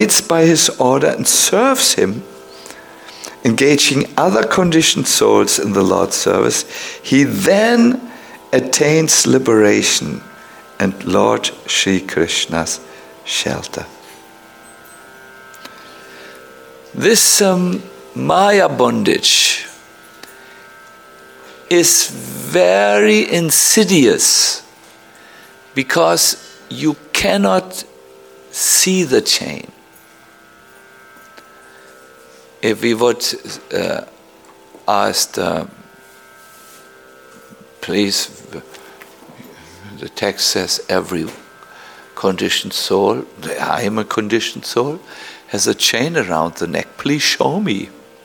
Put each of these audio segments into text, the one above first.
by his order and serves him, engaging other conditioned souls in the Lord's service, he then attains liberation and Lord Sri Krishna's shelter. This Maya bondage is very insidious because you cannot see the chain. If we would ask, please, the text says every conditioned soul, I am a conditioned soul, has a chain around the neck. Please show me.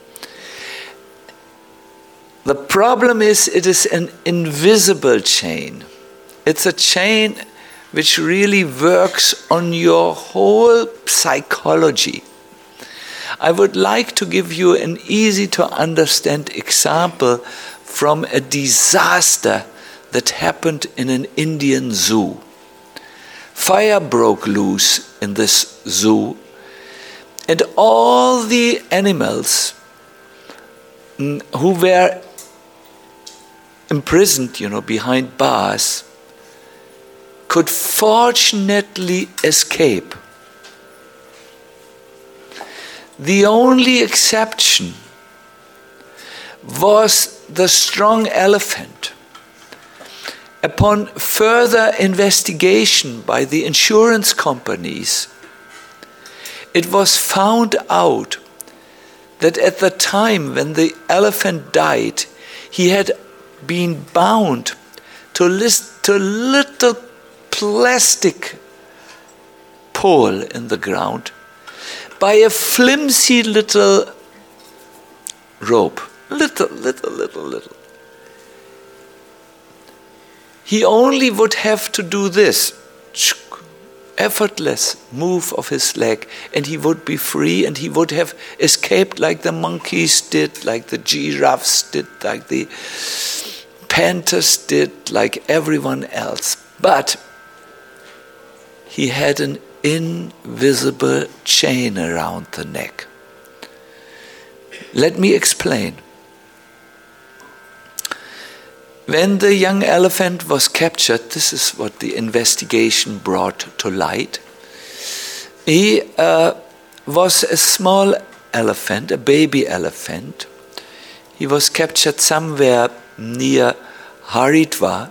The problem is it is an invisible chain. It's a chain which really works on your whole psychology. I would like to give you an easy to understand example from a disaster that happened in an Indian zoo. Fire broke loose in this zoo, and all the animals who were imprisoned, behind bars, could fortunately escape. The only exception was the strong elephant. Upon further investigation by the insurance companies, it was found out that at the time when the elephant died, he had been bound to a little plastic pole in the ground by a flimsy little rope. Little. He only would have to do this effortless move of his leg, and he would be free, and he would have escaped like the monkeys did, like the giraffes did, like the panthers did, like everyone else. But he had an invisible chain around the neck. Let me explain. When the young elephant was captured, this is what the investigation brought to light. He was a small elephant, a baby elephant. He was captured somewhere near Haridwar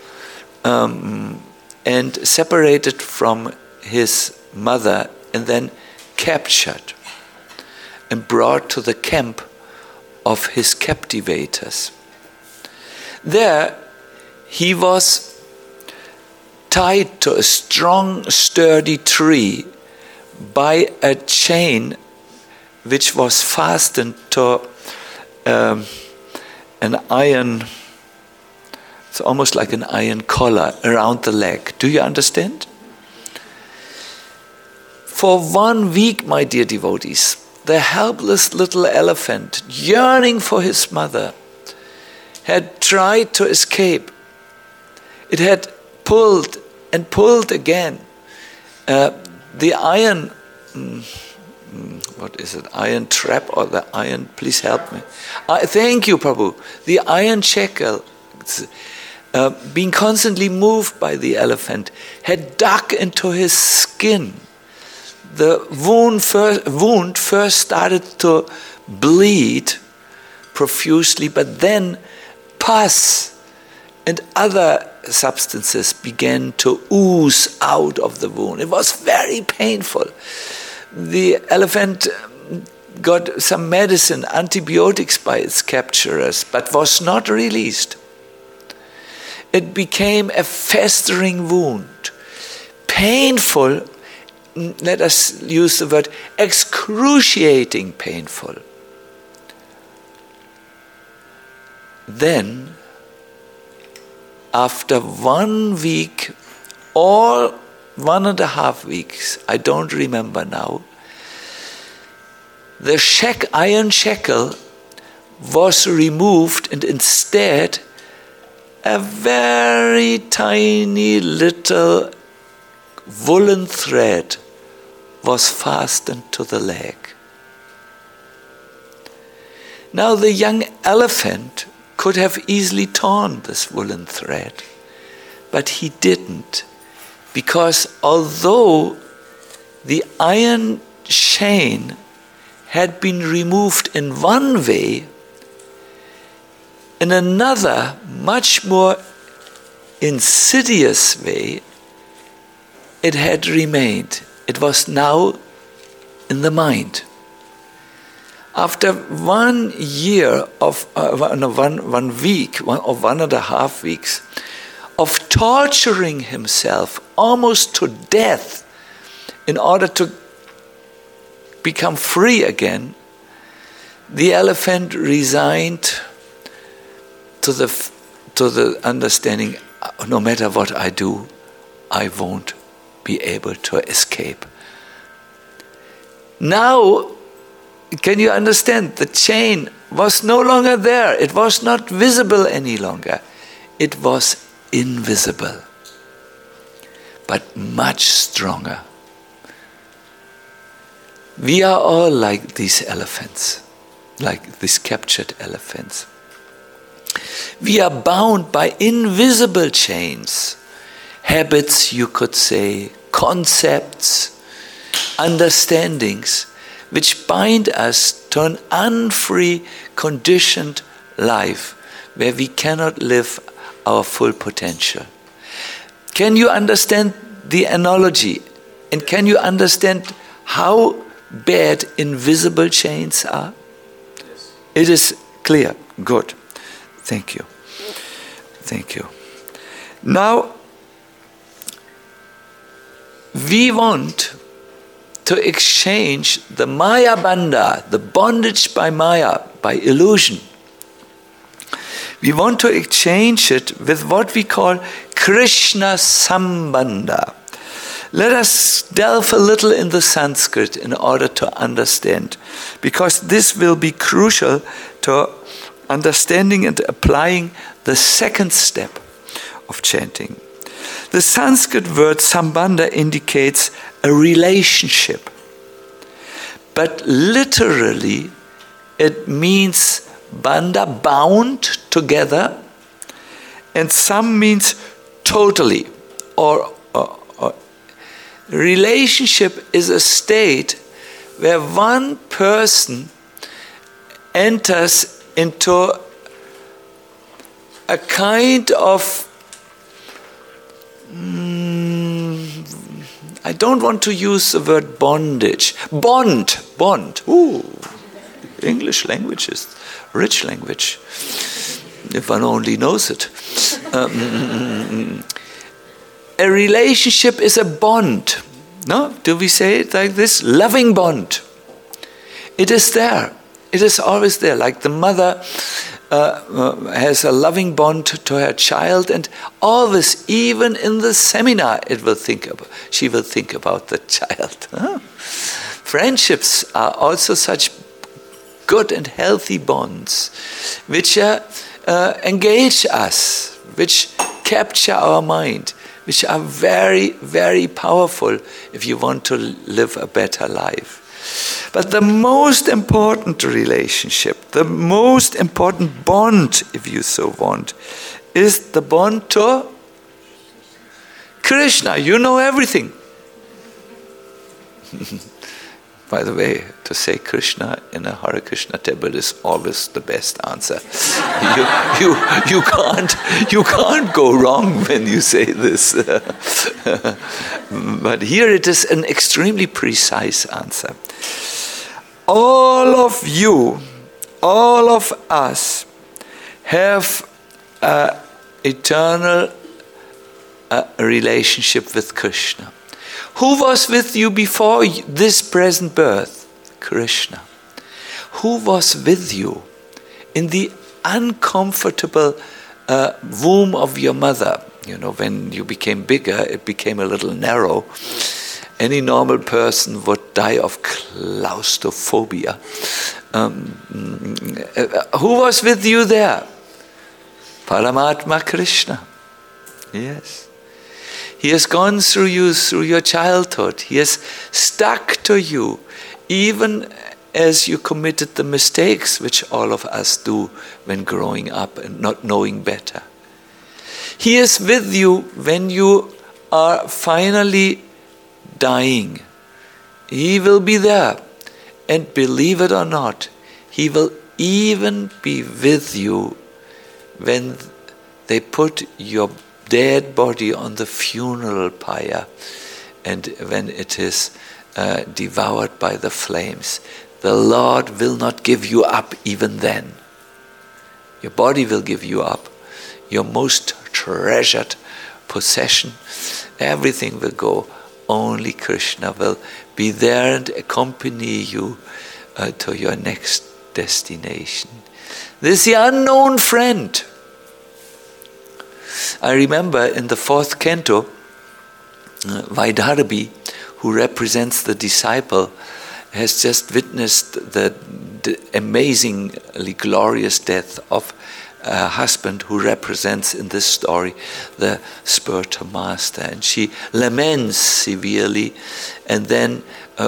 and separated from his mother and then captured and brought to the camp of his captivators. There he was tied to a strong, sturdy tree by a chain which was fastened to an iron, it's almost like an iron collar around the leg. Do you understand? For 1 week, my dear devotees, the helpless little elephant, yearning for his mother, had tried to escape. It had pulled and pulled again. The iron, what is it, iron trap or the iron, please help me. Thank you, Prabhu. The iron shackle, being constantly moved by the elephant, had dug into his skin. The wound first started to bleed profusely, but then pus and other substances began to ooze out of the wound. It was very painful. The elephant got some medicine, antibiotics by its capturers, but was not released. It became a festering wound. Painful, let us use the word excruciating painful. Then, after 1 week, or 1.5 weeks, I don't remember now, the iron shackle was removed, and instead a very tiny little woolen thread was fastened to the leg. Now the young elephant could have easily torn this woolen thread, but he didn't, because although the iron chain had been removed in one way, in another, much more insidious way, it had remained. It was now in the mind. After 1 year of, 1 week, or 1.5 weeks, of torturing himself almost to death in order to become free again, the elephant resigned to the understanding, no matter what I do, I won't be able to escape. Now, can you understand? The chain was no longer there. It was not visible any longer. It was invisible, but much stronger. We are all like these elephants, like these captured elephants. We are bound by invisible chains, habits, you could say, concepts, understandings, which bind us to an unfree, conditioned life where we cannot live our full potential. Can you understand the analogy? And can you understand how bad invisible chains are? Yes. It is clear. Good. Thank you. Thank you. Now, we want to exchange the Maya Bandha, the bondage by Maya, by illusion. We want to exchange it with what we call Krishna Sambandha. Let us delve a little in the Sanskrit in order to understand, because this will be crucial to understanding and applying the second step of chanting. The Sanskrit word sambandha indicates a relationship, but literally it means bandha, bound together, and sam means totally, or relationship is a state where one person enters into a kind of, I don't want to use the word bondage. Bond. Ooh, English language is rich language, if one only knows it. A relationship is a bond. No? Do we say it like this? Loving bond. It is there. It is always there. Like the mother has a loving bond to her child, and always, even in the seminar, she will think about the child. Friendships are also such good and healthy bonds, which engage us, which capture our mind, which are very, very powerful if you want to live a better life. But the most important relationship, the most important bond, if you so want, is the bond to Krishna. You know everything. By the way, to say Krishna in a Hare Krishna temple is always the best answer. You can't go wrong when you say this. But here it is an extremely precise answer. All of you, all of us have an eternal relationship with Krishna. Who was with you before this present birth? Krishna. Who was with you in the uncomfortable womb of your mother? You know, when you became bigger, it became a little narrow. Any normal person would die of claustrophobia. Who was with you there? Paramatma Krishna. Yes. He has gone through you, through your childhood. He has stuck to you, even as you committed the mistakes which all of us do when growing up and not knowing better. He is with you when you are finally dying. He will be there. And believe it or not, He will even be with you when they put your dead body on the funeral pyre and when it is devoured by the flames. The Lord will not give you up even then. Your body will give you up. Your most treasured possession, everything will go. Only Krishna will be there and accompany you to your next destination. This is the unknown friend. I remember in the 4th canto, Vaidarbhi, who represents the disciple, has just witnessed the amazingly glorious death of a husband who represents in this story the spiritual master. And she laments severely and then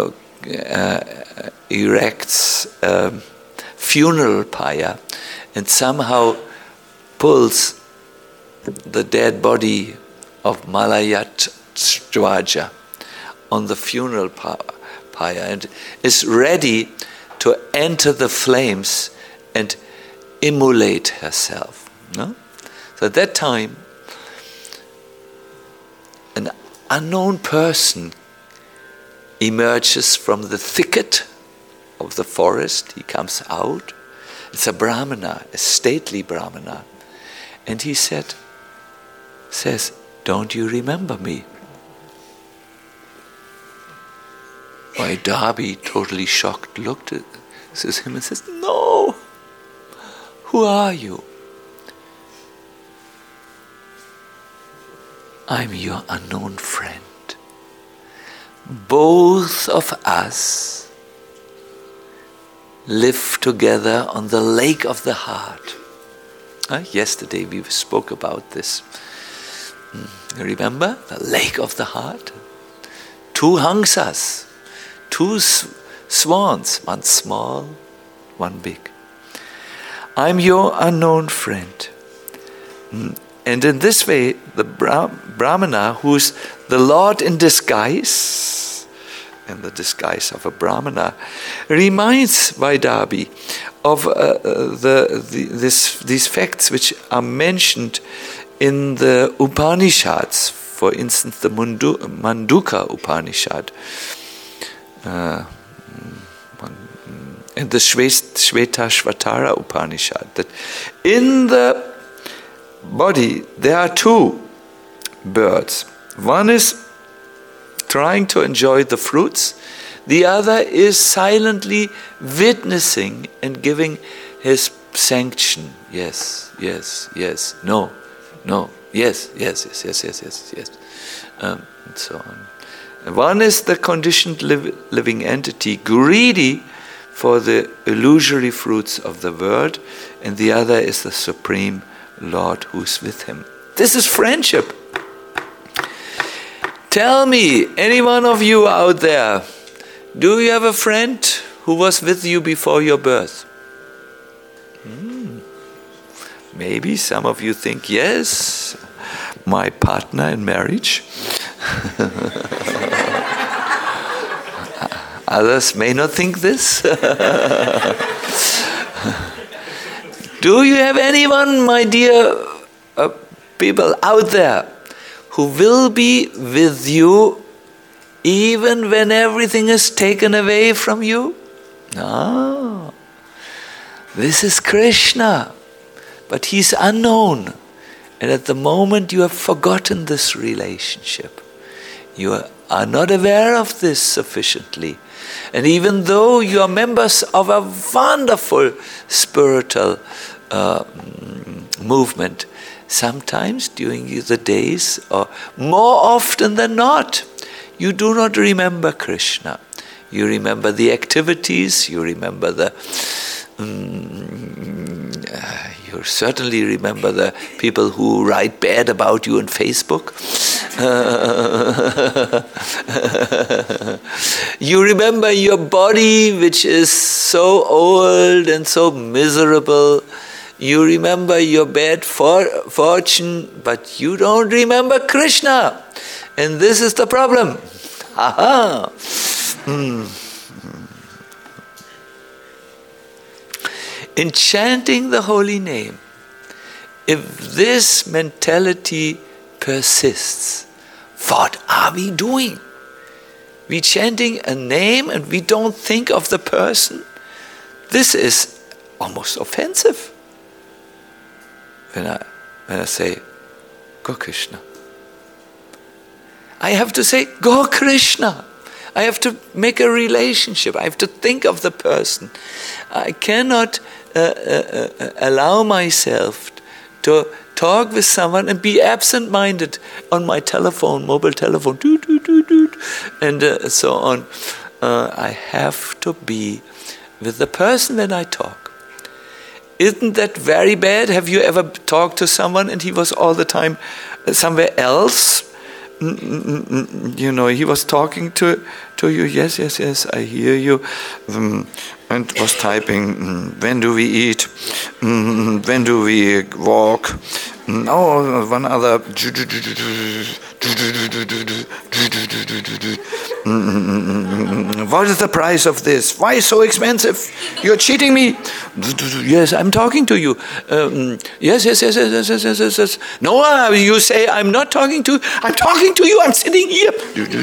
erects a funeral pyre and somehow pulls the dead body of Malayatwaja on the funeral pyre and is ready to enter the flames and immolate herself. No? So at that time, an unknown person emerges from the thicket of the forest. He comes out. It's a brahmana, a stately brahmana. And he says, "Don't you remember me?" Vaidarbhi, totally shocked, looked at him and says, "No. Who are you?" "I'm your unknown friend. Both of us live together on the lake of the heart." Yesterday we spoke about this. Remember? The lake of the heart? 2 hangsas, 2 swans, one small, one big. I'm your unknown friend. And in this way, the Brahmana, who's the Lord in disguise, in the disguise of a Brahmana, reminds Vaidarbhi of these facts which are mentioned in the Upanishads, for instance, the Manduka Upanishad, and the Shvetashvatara Upanishad, that in the body there are 2 birds. One is trying to enjoy the fruits, the other is silently witnessing and giving his sanction. Yes, yes, yes, no, no, yes, yes, yes, yes, yes, yes, yes, and so on. And one is the conditioned living entity, greedy for the illusory fruits of the world, and the other is the Supreme Lord who's with him. This is friendship. Tell me, any one of you out there, do you have a friend who was with you before your birth? Maybe some of you think, yes, my partner in marriage. Others may not think this. Do you have anyone, my dear people out there, who will be with you even when everything is taken away from you? No. This is Krishna, but he's unknown. And at the moment you have forgotten this relationship. You are not aware of this sufficiently. And even though you are members of a wonderful spiritual movement, sometimes during the days, or more often than not, you do not remember Krishna. You remember the activities, you remember you certainly remember the people who write bad about you on Facebook. You remember your body, which is so old and so miserable. You remember your bad fortune, but you don't remember Krishna. And this is the problem. Aha! In chanting the holy name, if this mentality persists, what are we doing? We're chanting a name and we don't think of the person. This is almost offensive. When I say, go Krishna. I have to say, go Krishna. I have to make a relationship. I have to think of the person. I cannot allow myself to talk with someone and be absent-minded on my telephone, mobile telephone, and so on. I have to be with the person when I talk. Isn't that very bad? Have you ever talked to someone and he was all the time somewhere else? You know, he was talking to you, yes, I hear you, and was typing, when do we eat, when do we walk, oh, one other, what is the price of this, why so expensive, you're cheating me, yes, I'm talking to you, yes, no, you say I'm not talking to you, I'm talking to you, I'm sitting here.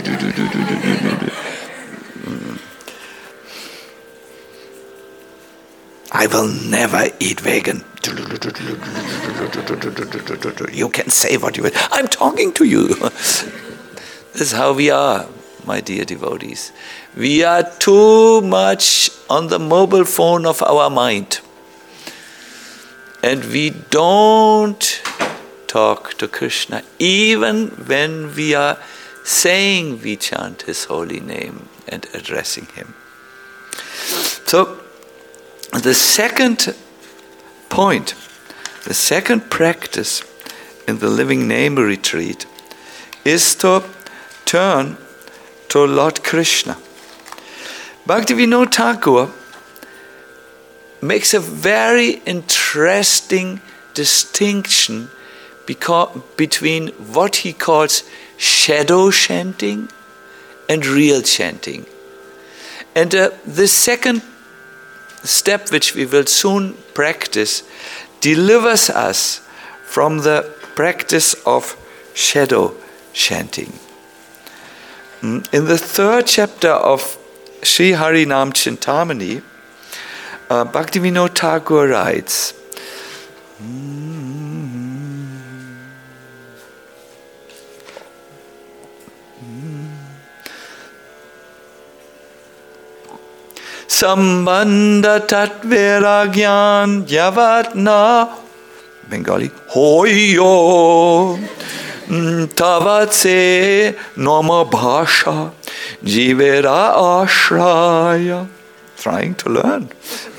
I will never eat vegan. You can say what you will. I'm talking to you. This is how we are, my dear devotees. We are too much on the mobile phone of our mind. And we don't talk to Krishna, even when we are saying we chant His holy name and addressing Him. So, the second point, the second practice in the Living Name retreat is to turn to Lord Krishna. Bhaktivinoda Thakur makes a very interesting distinction between what he calls shadow chanting and real chanting. And the second step, which we will soon practice, delivers us from the practice of shadow chanting. In the third chapter of Sri Harinam Chintamani, Bhaktivinoda Thakur writes, Sambandha tatveragyan yavatna, Bengali, hoyo, tavatse nama bhasha, jivera ashraya. Trying to learn.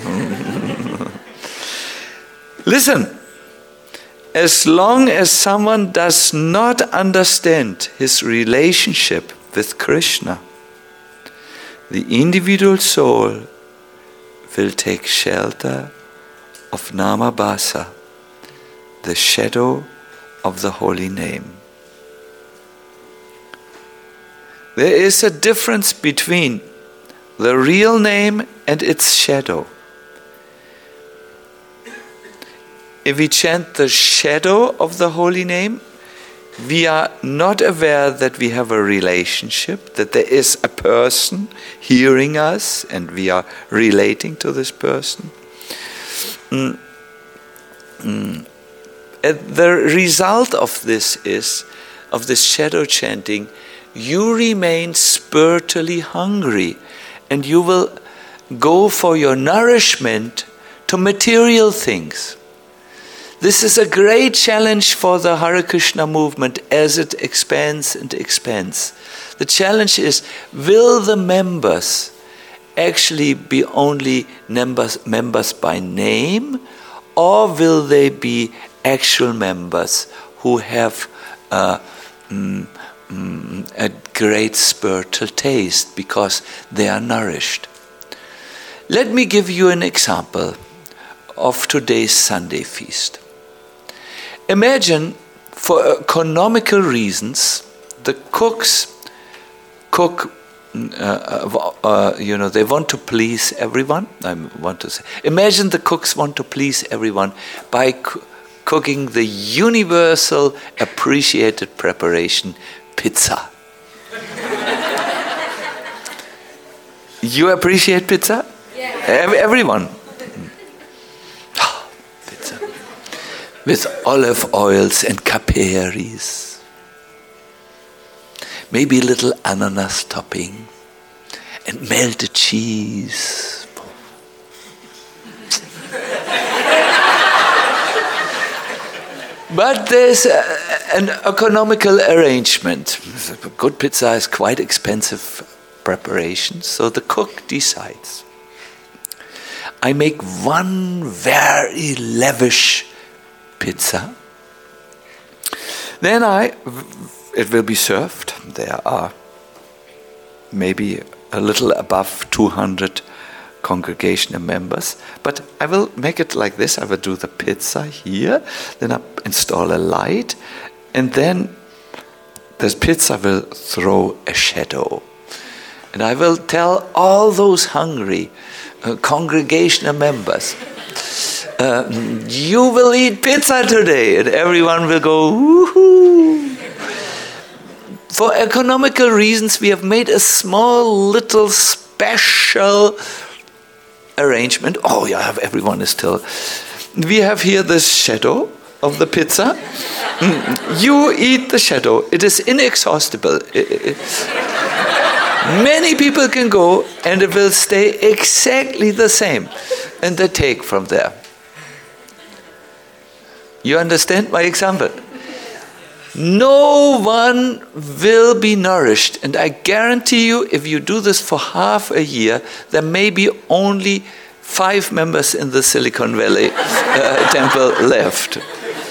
Listen, as long as someone does not understand his relationship with Krishna, the individual soul will take shelter of Namabhasa, the shadow of the holy name. There is a difference between the real name and its shadow. If we chant the shadow of the holy name, we are not aware that we have a relationship, that there is a person hearing us and we are relating to this person. And the result of this is, of this shadow chanting, you remain spiritually hungry and you will go for your nourishment to material things. This is a great challenge for the Hare Krishna movement as it expands and expands. The challenge is, will the members actually be only members by name, or will they be actual members who have a great spiritual taste because they are nourished. Let me give you an example of today's Sunday feast. Imagine, for economical reasons, the cooks cook. They want to please everyone. Imagine the cooks want to please everyone by cooking the universal appreciated preparation, pizza. You appreciate pizza? Yeah. Everyone. Pizza. With olive oils and caperis. Maybe a little ananas topping and melted cheese. But there's an economical arrangement. Good pizza is quite expensive preparation, so the cook decides. I make one very lavish pizza. Then it will be served. There are maybe a little above 200 congregational members. But I will make it like this. I will do the pizza here. Then I install a light. And then this pizza will throw a shadow. And I will tell all those hungry congregational members, you will eat pizza today. And everyone will go, woohoo. For economical reasons, we have made a small little special arrangement. Oh, yeah, everyone is still. We have here the shadow of the pizza. You eat the shadow. It is inexhaustible. Many people can go and it will stay exactly the same. And they take from there. You understand my example? No one will be nourished. And I guarantee you, if you do this for half a year, there may be only 5 members in the Silicon Valley temple left.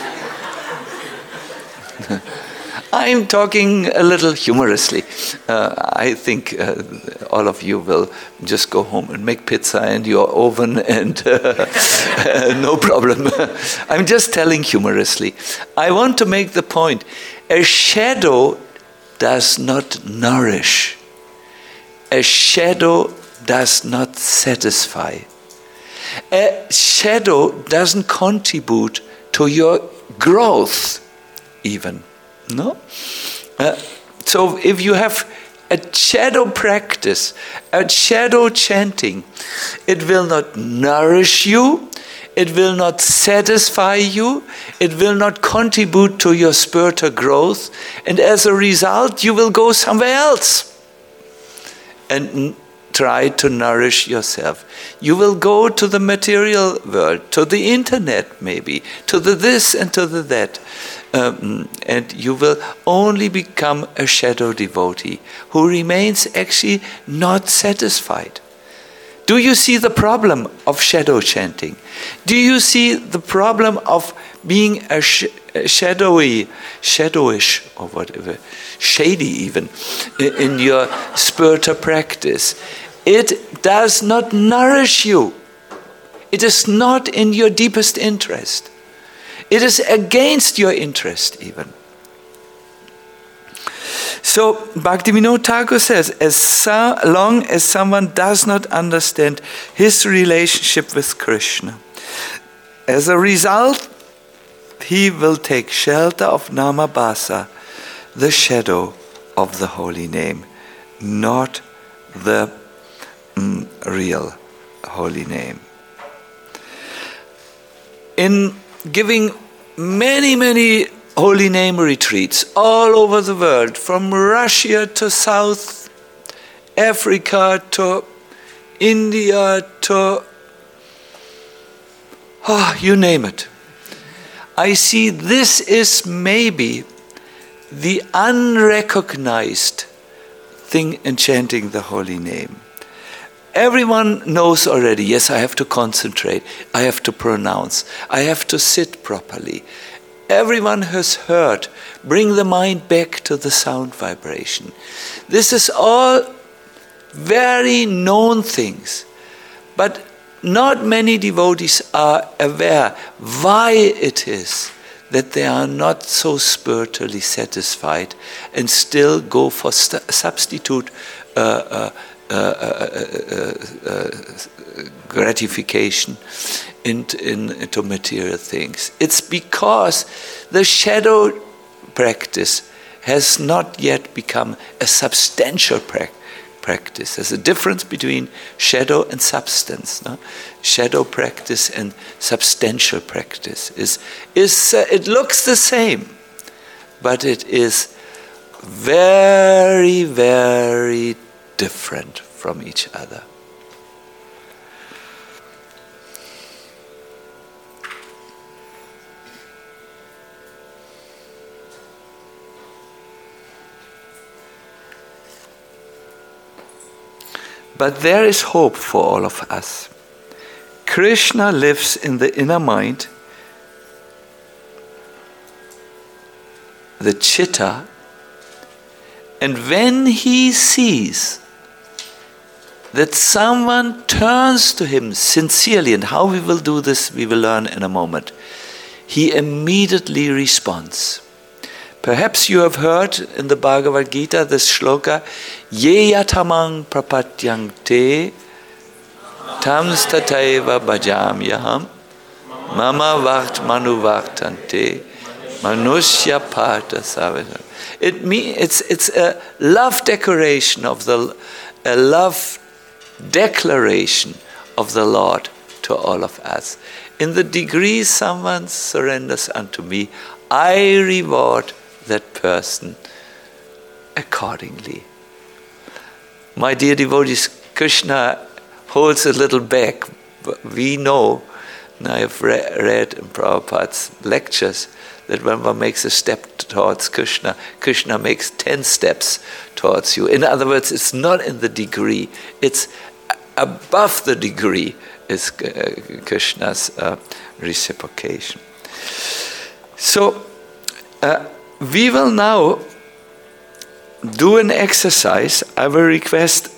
I'm talking a little humorously. I think all of you will just go home and make pizza in your oven and no problem. I'm just telling humorously. I want to make the point. A shadow does not nourish. A shadow does not satisfy. A shadow doesn't contribute to your growth even. No? So if you have a shadow practice, a shadow chanting, it will not nourish you, it will not satisfy you, it will not contribute to your spiritual growth, and as a result you will go somewhere else and try to nourish yourself. You will go to the material world, to the internet maybe, to the this and to the that. And you will only become a shadow devotee who remains actually not satisfied. Do you see the problem of shadow chanting? Do you see the problem of being a shadowish or whatever, shady even, in your spiritual practice? It does not nourish you. It is not in your deepest interest. It is against your interest even. So Bhaktivinoda Thakur says, as long as someone does not understand his relationship with Krishna, as a result, he will take shelter of Namabhasa, the shadow of the holy name, not the real holy name. In giving many holy name retreats all over the world, from Russia to South Africa to India to you name it. I see this is maybe the unrecognized thing in chanting the holy name. Everyone knows already, yes, I have to concentrate, I have to pronounce, I have to sit properly. everyone has heard, bring the mind back to the sound vibration. This is all very known things, but not many devotees are aware why it is that they are not so spiritually satisfied and still go for substitute gratification into material things. It's because the shadow practice has not yet become a substantial practice. There's a difference between shadow and substance. No? Shadow practice and substantial practice it looks the same, but it is very, very different from each other. But there is hope for all of us. Krishna lives in the inner mind, the chitta, and when he sees that someone turns to him sincerely, and how we will do this we will learn in a moment, he immediately responds. Perhaps you have heard in the Bhagavad Gita this shloka, Ye yatamang prapatyante tam stataiva bhajamyaham mama vart manu vartante manushya partha savana. It's a love declaration of a love declaration of the Lord to all of us. In the degree someone surrenders unto me, I reward that person accordingly. My dear devotees, Krishna holds a little back. We know, and I have read in Prabhupada's lectures, that when one makes a step towards Krishna, Krishna makes 10 steps towards you. In other words, it's not in the degree, it's above the degree is Krishna's reciprocation. So, we will now do an exercise. I will request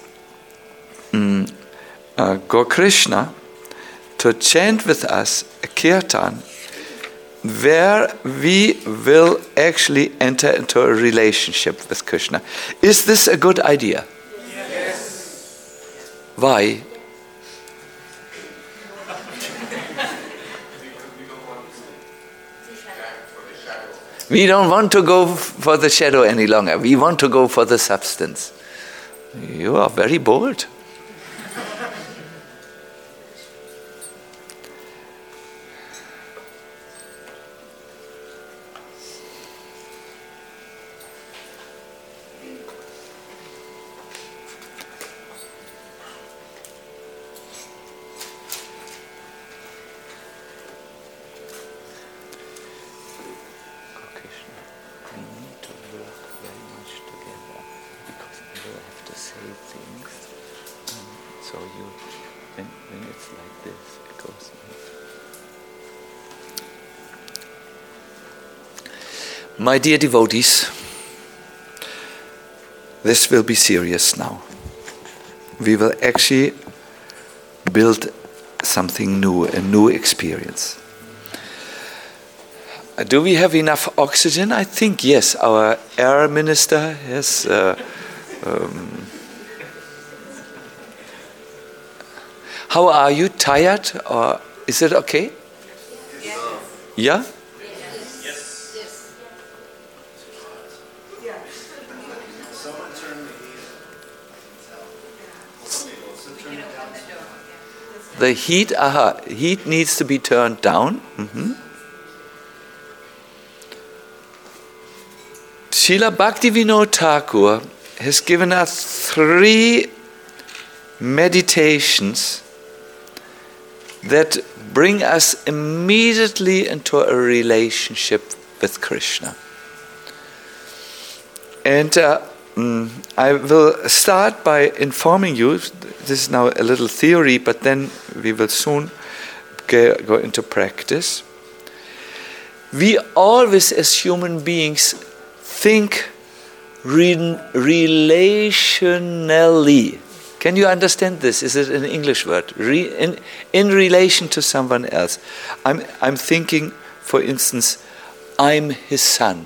Gokrishna to chant with us a kirtan where we will actually enter into a relationship with Krishna. Is this a good idea? Yes. Why? We don't want to go for the shadow any longer. We want to go for the substance. You are very bold. My dear devotees, this will be serious now. We will actually build something new, a new experience. Do we have enough oxygen? I think yes. Our air minister has... How are you? Tired? Or is it okay? Yes. Yeah? The heat, heat needs to be turned down. Mm-hmm. Srila Bhaktivinoda Thakur has given us 3 meditations that bring us immediately into a relationship with Krishna. And I will start by informing you, this is now a little theory, but then we will soon go into practice. we always as human beings think relationally. Can you understand this? Is it an English word? In relation to someone else. I'm thinking, for instance, I'm his son.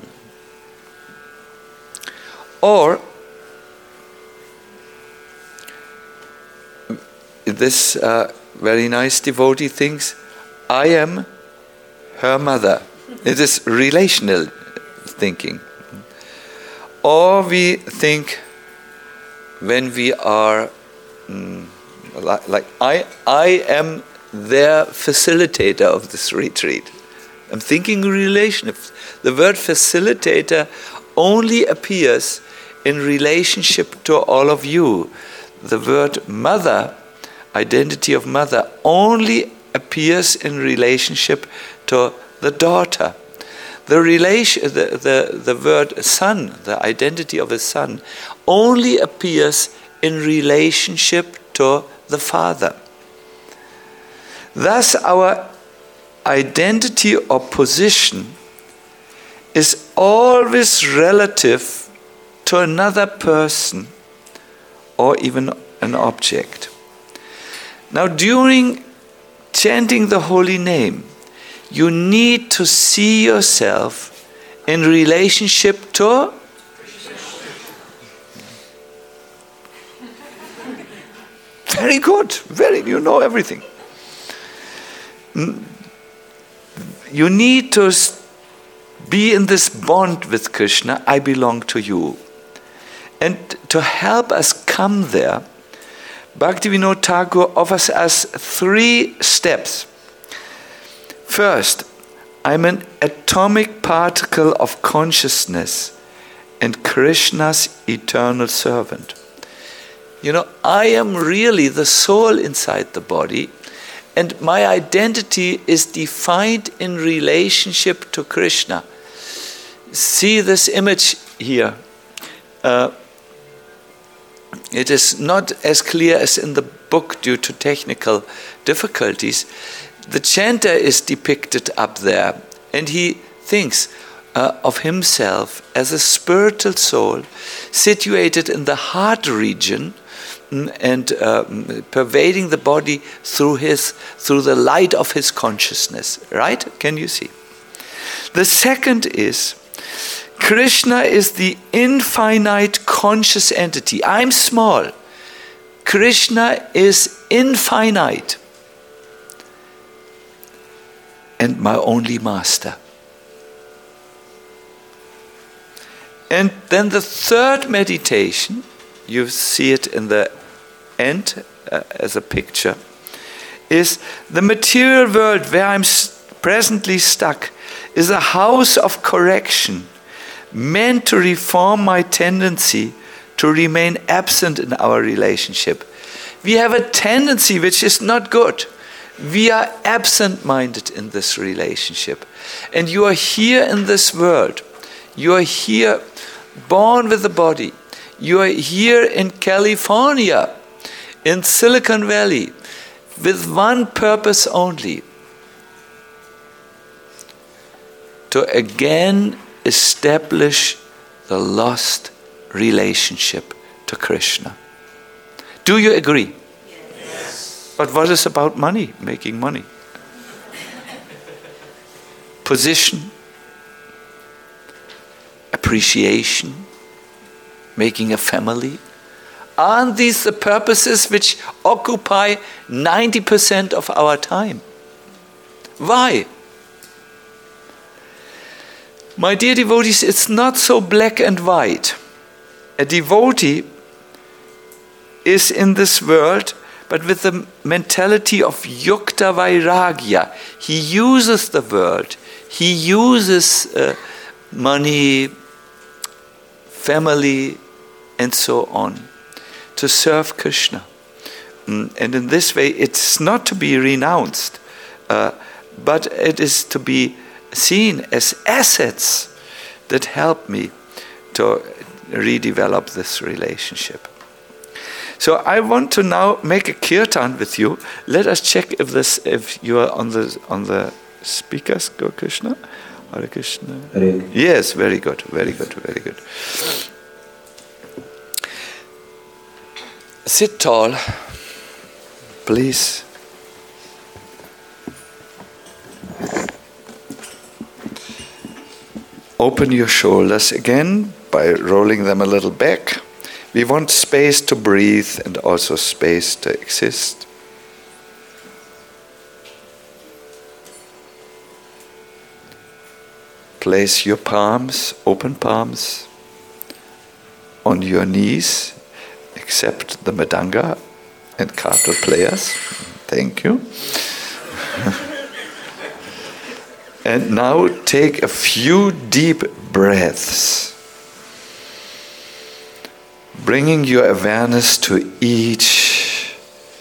Or this very nice devotee thinks, I am her mother. It is relational thinking. Or we think when we are like I am their facilitator of this retreat. I'm thinking relation. The word facilitator only appears in relationship to all of you. The word mother, identity of mother, only appears in relationship to the daughter. The word son, the identity of a son, only appears in relationship to the father. Thus, our identity or position is always relative to another person or even an object. Now, during chanting the holy name, you need to see yourself in relationship to very good, you know everything. You need to be in this bond with Krishna, I belong to you. And to help us come there, Bhaktivinoda Thakur offers us 3 steps. First, I'm an atomic particle of consciousness and Krishna's eternal servant. I am really the soul inside the body, and my identity is defined in relationship to Krishna. See this image here. It is not as clear as in the book due to technical difficulties. The chanter is depicted up there, and he thinks of himself as a spiritual soul situated in the heart region and pervading the body through the light of his consciousness. Right? Can you see? The second is, Krishna is the infinite conscious entity. I'm small. Krishna is infinite and my only master. And then the third meditation, you see it in the end as a picture, is the material world where I'm presently stuck is a house of correction meant to reform my tendency to remain absent in our relationship. We have a tendency which is not good. We are absent-minded in this relationship. And you are here in this world. You are here born with a body. You are here in California, in Silicon Valley, with one purpose only: to again establish the lost relationship to Krishna. Do you agree? Yes. But what is about money, making money? Position, appreciation, making a family. Aren't these the purposes which occupy 90% of our time? Why? My dear devotees, it's not so black and white. A devotee is in this world, but with the mentality of yukta vairagya. He uses the world. He uses money, family, and so on to serve Krishna. And in this way, it's not to be renounced, but it is to be seen as assets that help me to redevelop this relationship. So I want to now make a kirtan with you. Let us check if you are on the speakers, Go Krishna. Hare Krishna. Hare. Yes, very good, very good, very good. Sit tall, please. Open your shoulders again by rolling them a little back. We want space to breathe and also space to exist. Place your palms, open palms, on your knees, except the Mridanga and kartal players. Thank you. And now take a few deep breaths, bringing your awareness to each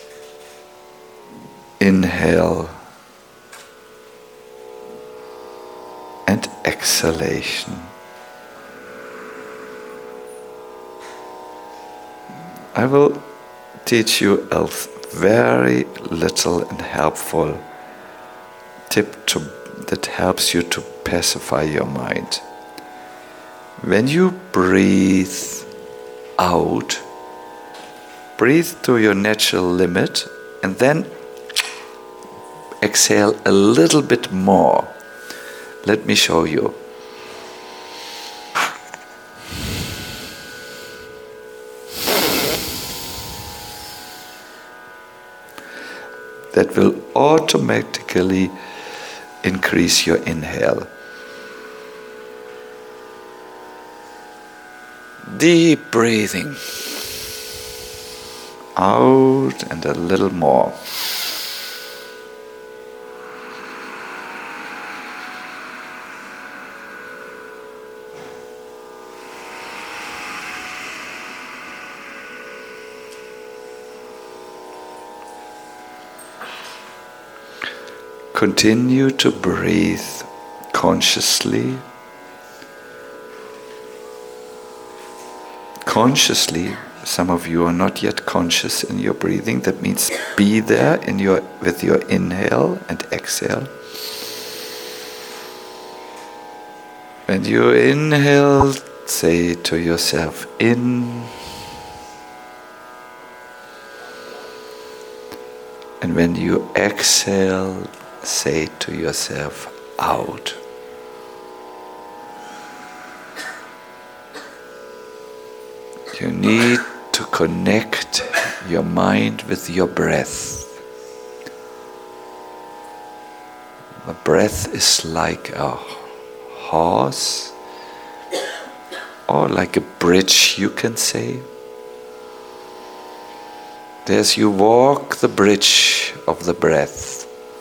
inhale and exhalation. I will teach you a very little and helpful tip that helps you to pacify your mind. When you breathe out, breathe to your natural limit and then exhale a little bit more. Let me show you. That will automatically increase your inhale. Deep breathing. Out and a little more. Continue to breathe consciously. Consciously, some of you are not yet conscious in your breathing. That means be there with your inhale and exhale. When you inhale, say to yourself, in. And when you exhale, say to yourself, out. You need to connect your mind with your breath. The breath is like a horse or like a bridge, you can say. As you walk the bridge of the breath,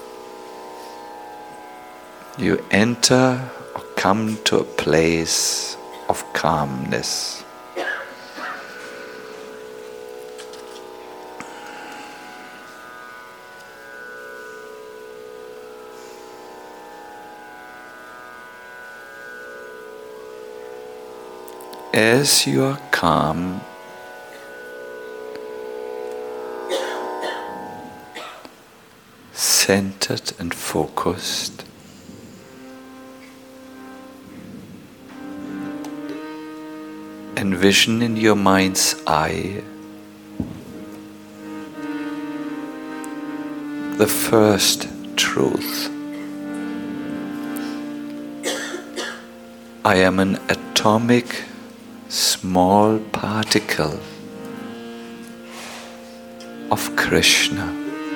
you enter or come to a place of calmness. As you are calm, centered and focused, envision in your mind's eye the first truth. I am an atomic small particle of Krishna.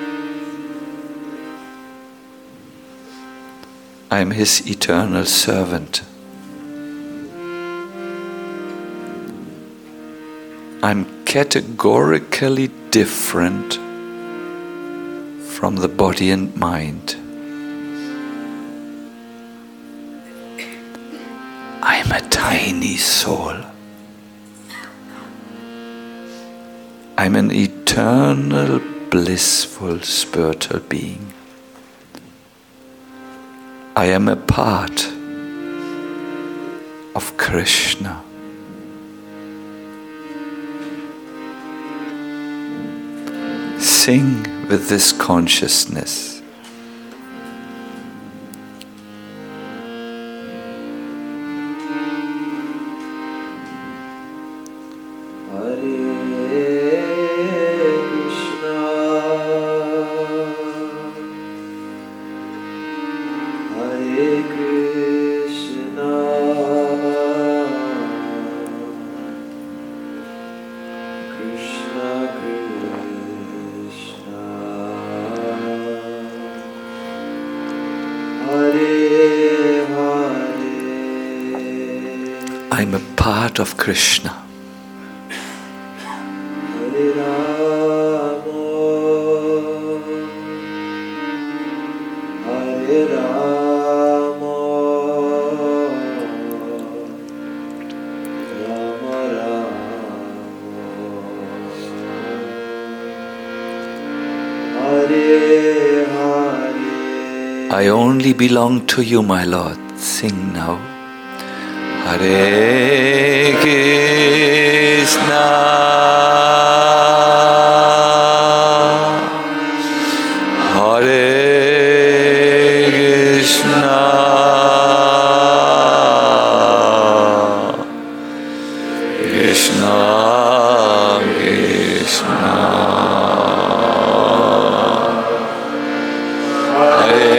I am His eternal servant. I'm categorically different from the body and mind. I am a tiny soul. I'm an eternal, blissful, spiritual being. I am a part of Krishna. Sing with this consciousness. I'm a part of Krishna. Hare Rama, Hare Rama, Rama Rama, Hare Hare. I only belong to you, my Lord. Sing now. Hare Krishna, Hare Krishna, Krishna Krishna, Hare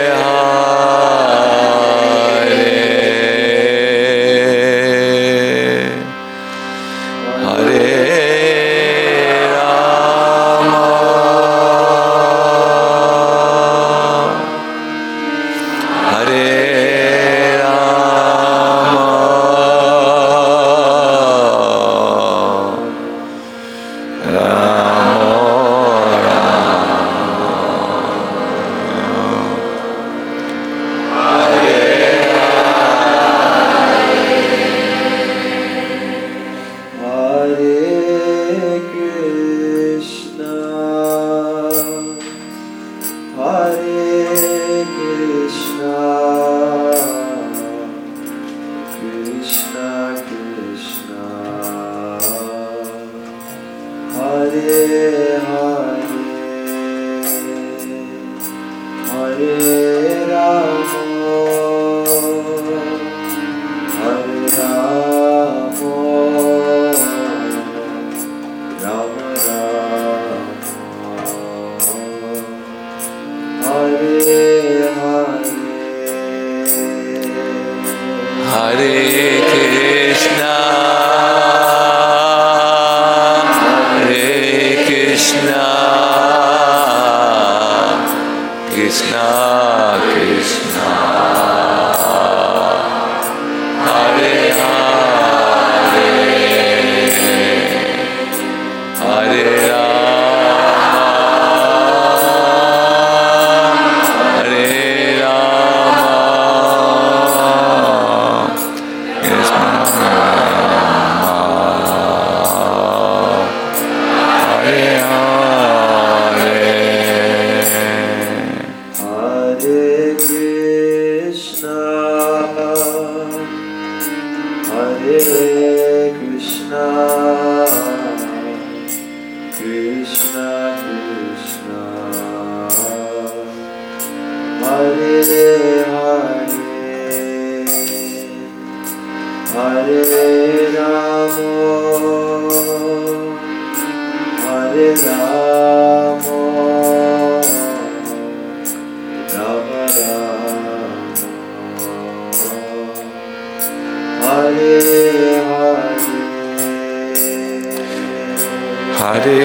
Hare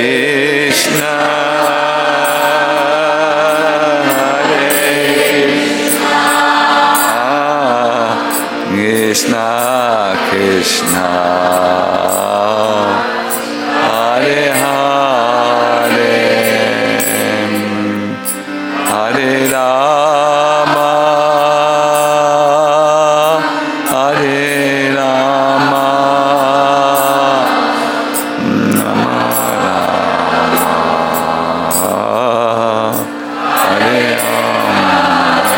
Krishna, Krishna Krishna, Hare Hare, Hare Rama, Hare Rama, Rama Rama, Hare Rama.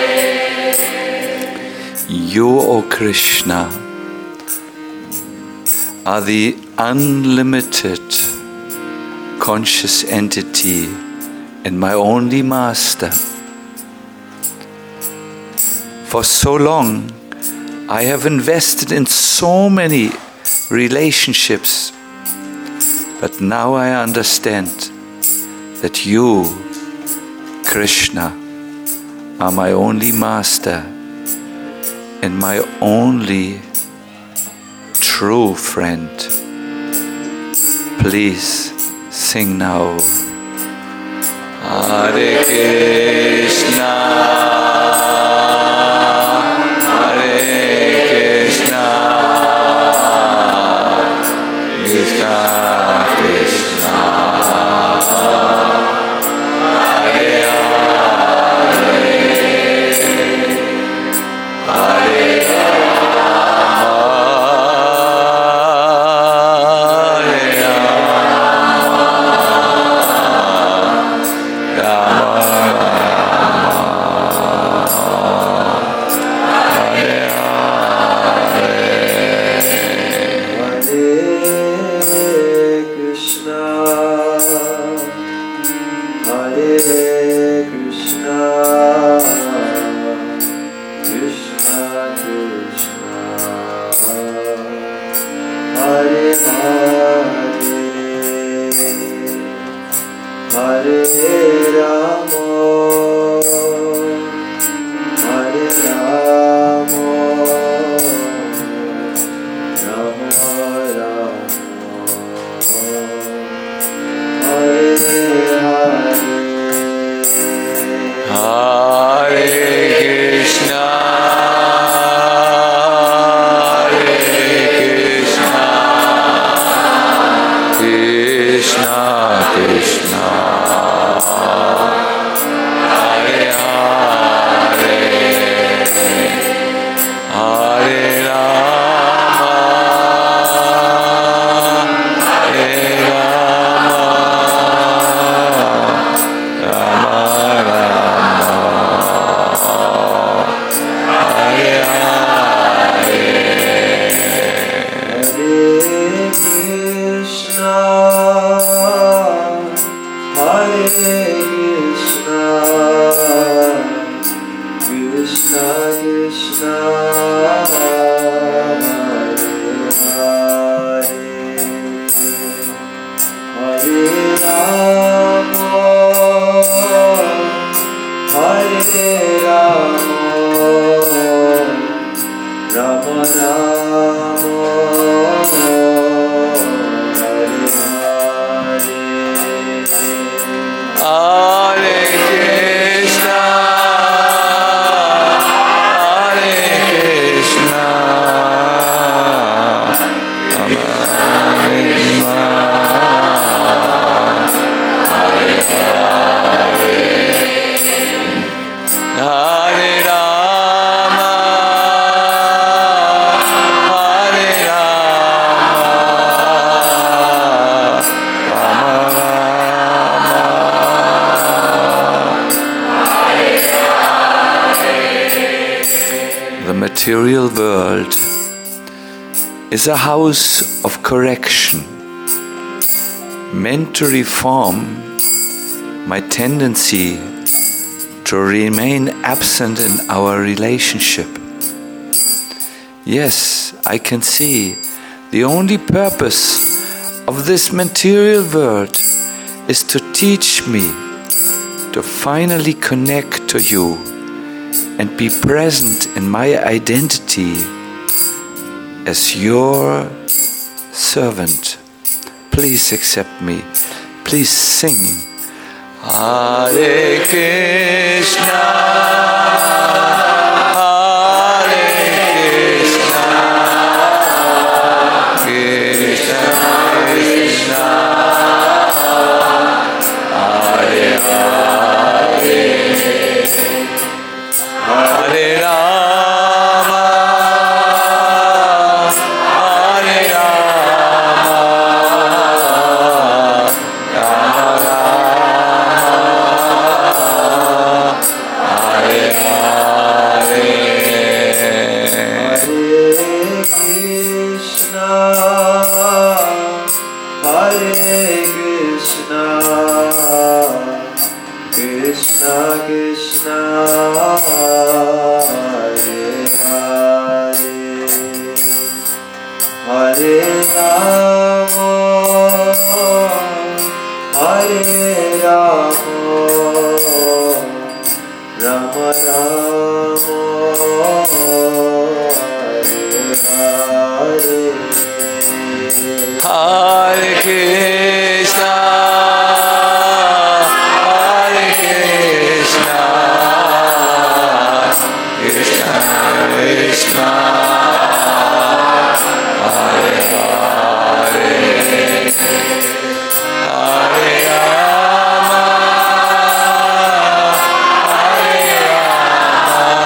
You, O Krishna, are the unlimited conscious entity and my only master. For so long, I have invested in so many relationships, but now I understand that you, Krishna, are my only master and my only true friend. Please sing now. Hare Krishna, Hare Krishna, Krishna, Krishna Krishna, Hare Hare, Hare Rama, Hare Rama, Rama Rama, Hare Hare Krishna, Krishna Krishna, Hare Hare, Hare Rama, Hare Rama, Rama Rama, Hare Hare. Hare Krishna, Krishna Krishna, Hare Rama, Hare Rama, Rama Rama, Hare Krishna, Hare Krishna, Rama Rama, Hare Hare, Hare Rama, Hare Rama. The material world is a house of correction, meant to reform my tendency to remain absent in our relationship. Yes, I can see the only purpose of this material world is to teach me to finally connect to you and be present in my identity as your servant. Please accept me. Please sing. Hare Krishna, Hare Krishna, Krishna Krishna, Hare Hare, Hare Rama, Hare Rama, Rama Rama, Hare Hare. Krishna, Hare Krishna, Krishna Krishna, Hare Hare, Hare Rama, Hare Rama, Rama Rama, Hare Hare. Hare Krishna, Hare Krishna, Krishna Krishna, Hare Hare, Hare Rama, Hare Rama,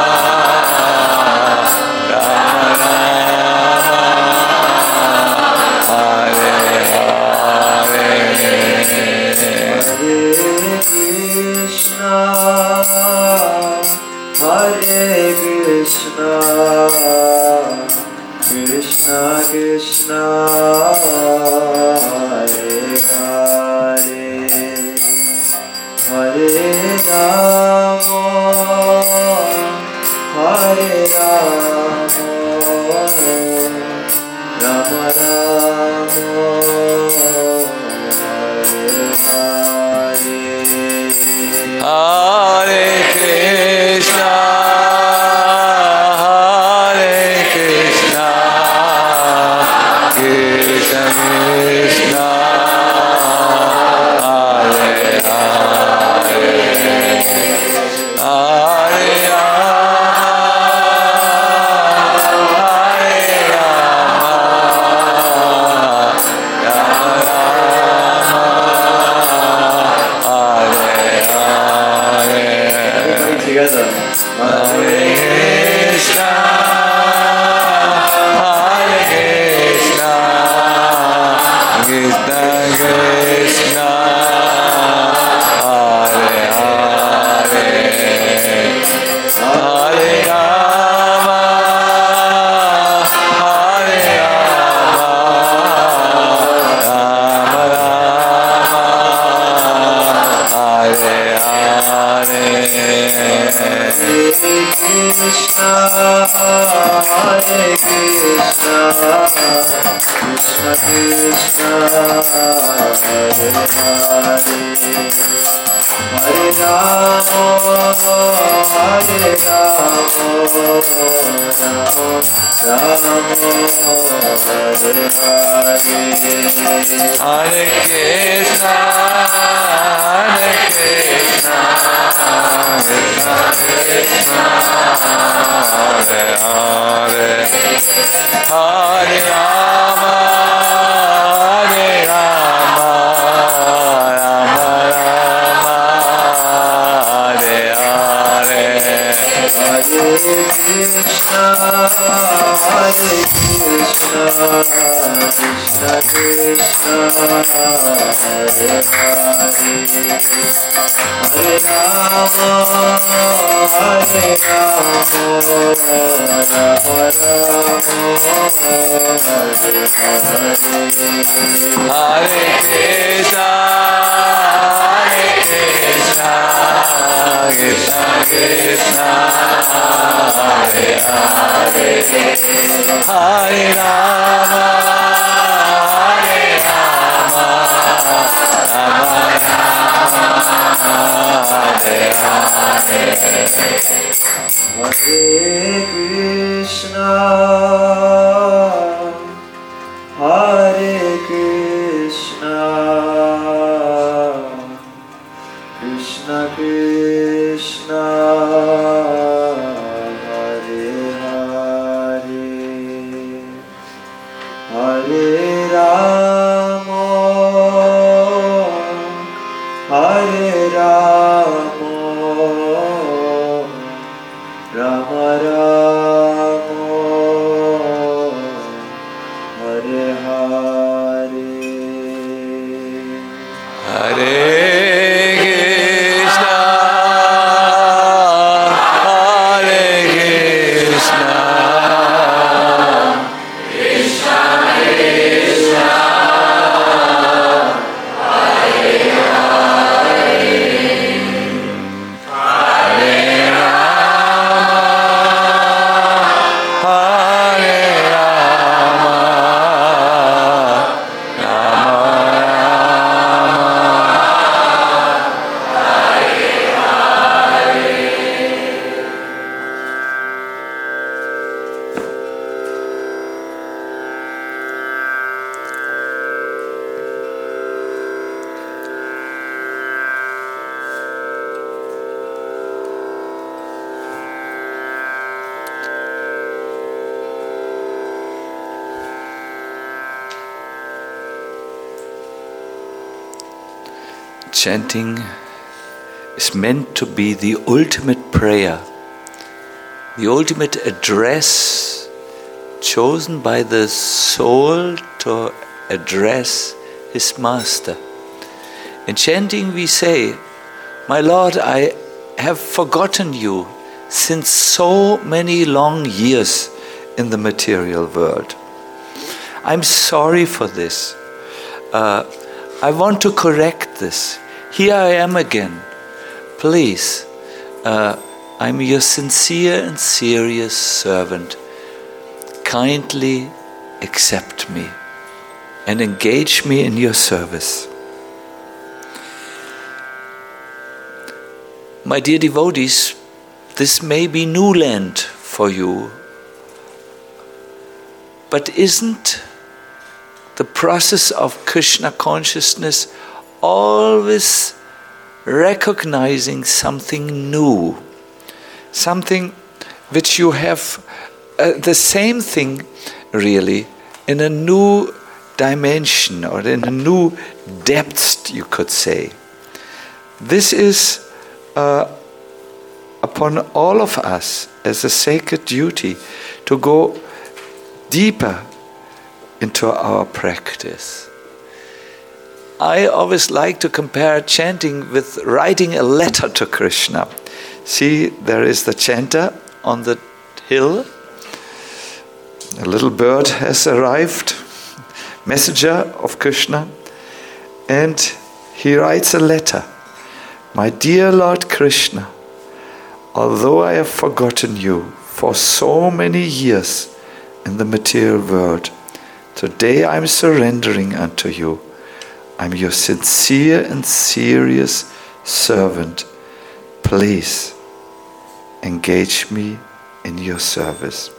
Chanting is meant to be the ultimate prayer, the ultimate address chosen by the soul to address his master. In chanting we say, "My Lord, I have forgotten you since so many long years in the material world. I'm sorry for this. I want to correct this. Here I am again. please, I'm your sincere and serious servant. Kindly accept me and engage me in your service. My dear devotees, this may be new land for you, but isn't the process of Krishna consciousness always recognizing something new, something which you have, the same thing really, in a new dimension or in a new depth, you could say. This is upon all of us as a sacred duty to go deeper into our practice. I always like to compare chanting with writing a letter to Krishna. See, there is the chanter on the hill. A little bird has arrived, messenger of Krishna, and he writes a letter. My dear Lord Krishna, although I have forgotten you for so many years in the material world, today I am surrendering unto you. I am your sincere and serious servant. Please engage me in your service.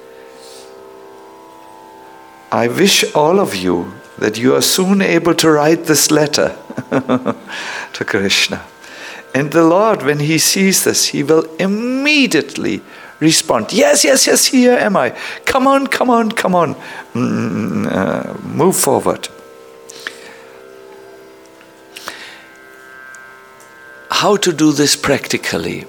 I wish all of you that you are soon able to write this letter to Krishna. And the Lord, when he sees this, he will immediately respond. Yes, yes, yes, here am I. Come on, come on, come on. Move forward. How to do this practically?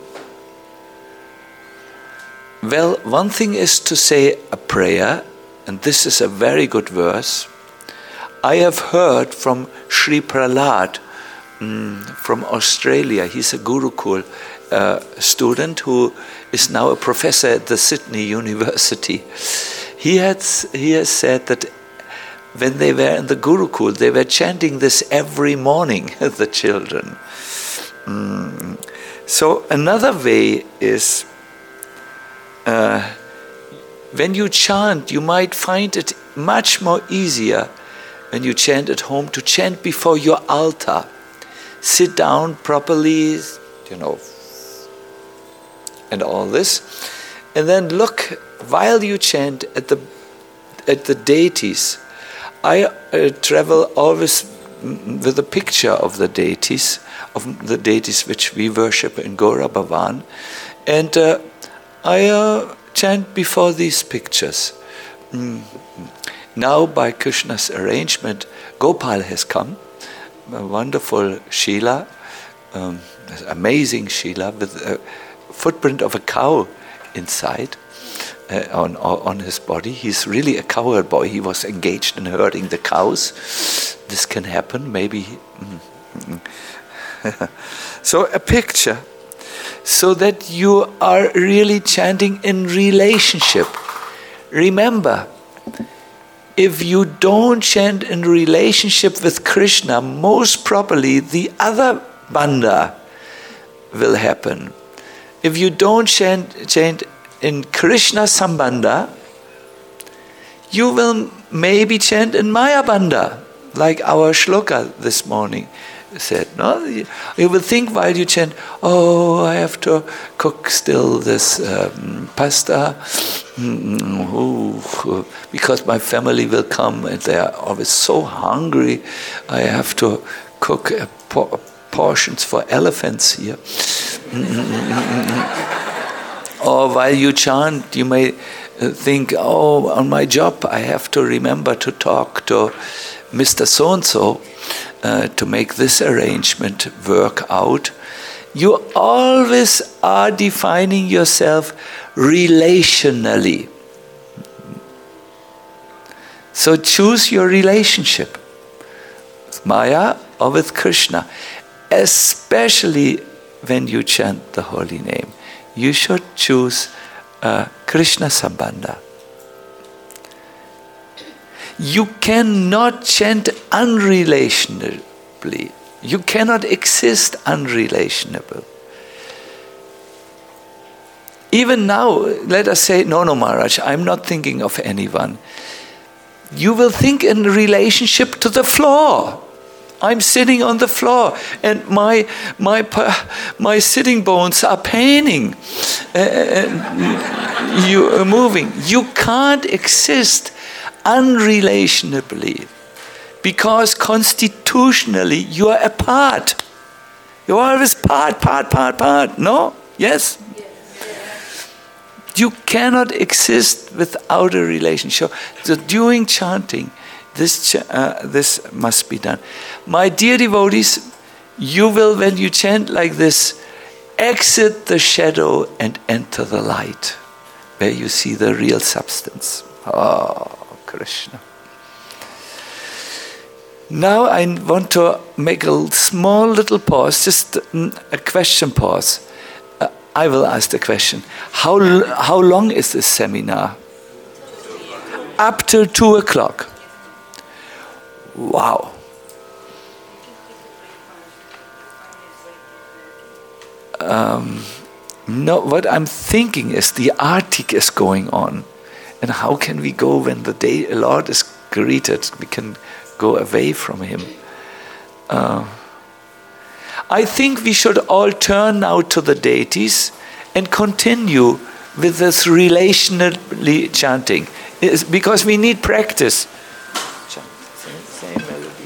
Well, one thing is to say a prayer, and this is a very good verse. I have heard from Sri Prahlad from Australia. He's a Gurukul student who is now a professor at the Sydney University. He has said that when they were in the Gurukul, they were chanting this every morning, the children. So another way is, when you chant, you might find it much more easier when you chant at home to chant before your altar. Sit down properly, and all this, and then look while you chant at the deities. I travel always with a picture of the deities which we worship in Gaura Bhavan, and I chant before these pictures. Now, by Krishna's arrangement, Gopal has come, a wonderful Shila, amazing Shila with a footprint of a cow inside on his body. He's really a cowherd boy. He was engaged in herding the cows. This can happen, maybe. So a picture, so that you are really chanting in relationship. Remember, if you don't chant in relationship with Krishna, most probably the other bandha will happen. If you don't chant in Krishna Sambandha, you will maybe chant in Maya Bandha, like our shloka this morning said. No, you will think while you chant, oh, I have to cook still this pasta, because my family will come and they are always so hungry. I have to cook portions for elephants here. Or while you chant, you may think, oh, on my job I have to remember to talk to Mr. So-and-so to make this arrangement work out. You always are defining yourself relationally. So choose your relationship with Maya or with Krishna, especially when you chant the holy name. You should choose Krishna Sambandha. You cannot chant unrelationably. You cannot exist unrelationable. Even now, let us say, no, Maharaj, I'm not thinking of anyone. You will think in relationship to the floor. I'm sitting on the floor and my sitting bones are paining. You are moving. You can't exist unrelationably because constitutionally you are apart. You're always part. No? Yes? You cannot exist without a relationship. So during chanting, this must be done. My dear devotees, you will, when you chant like this, exit the shadow and enter the light, where you see the real substance. Oh, Krishna. Now I want to make a small little pause, just a question pause. I will ask the question. How long is this seminar? Up till 2 o'clock. Wow. No, what I'm thinking is the Arctic is going on. And how can we go when the Lord is greeted? We can go away from Him. I think we should all turn now to the deities and continue with this relationally chanting. Because we need practice. Same melody.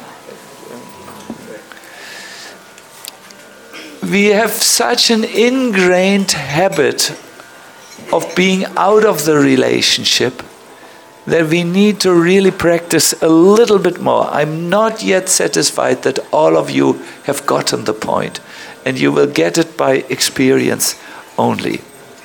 We have such an ingrained habit of being out of the relationship that we need to really practice a little bit more. I'm not yet satisfied that all of you have gotten the point, and you will get it by experience only.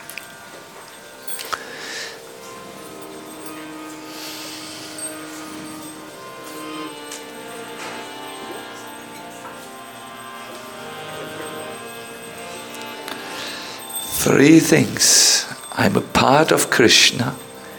Three things. I'm a part of Krishna.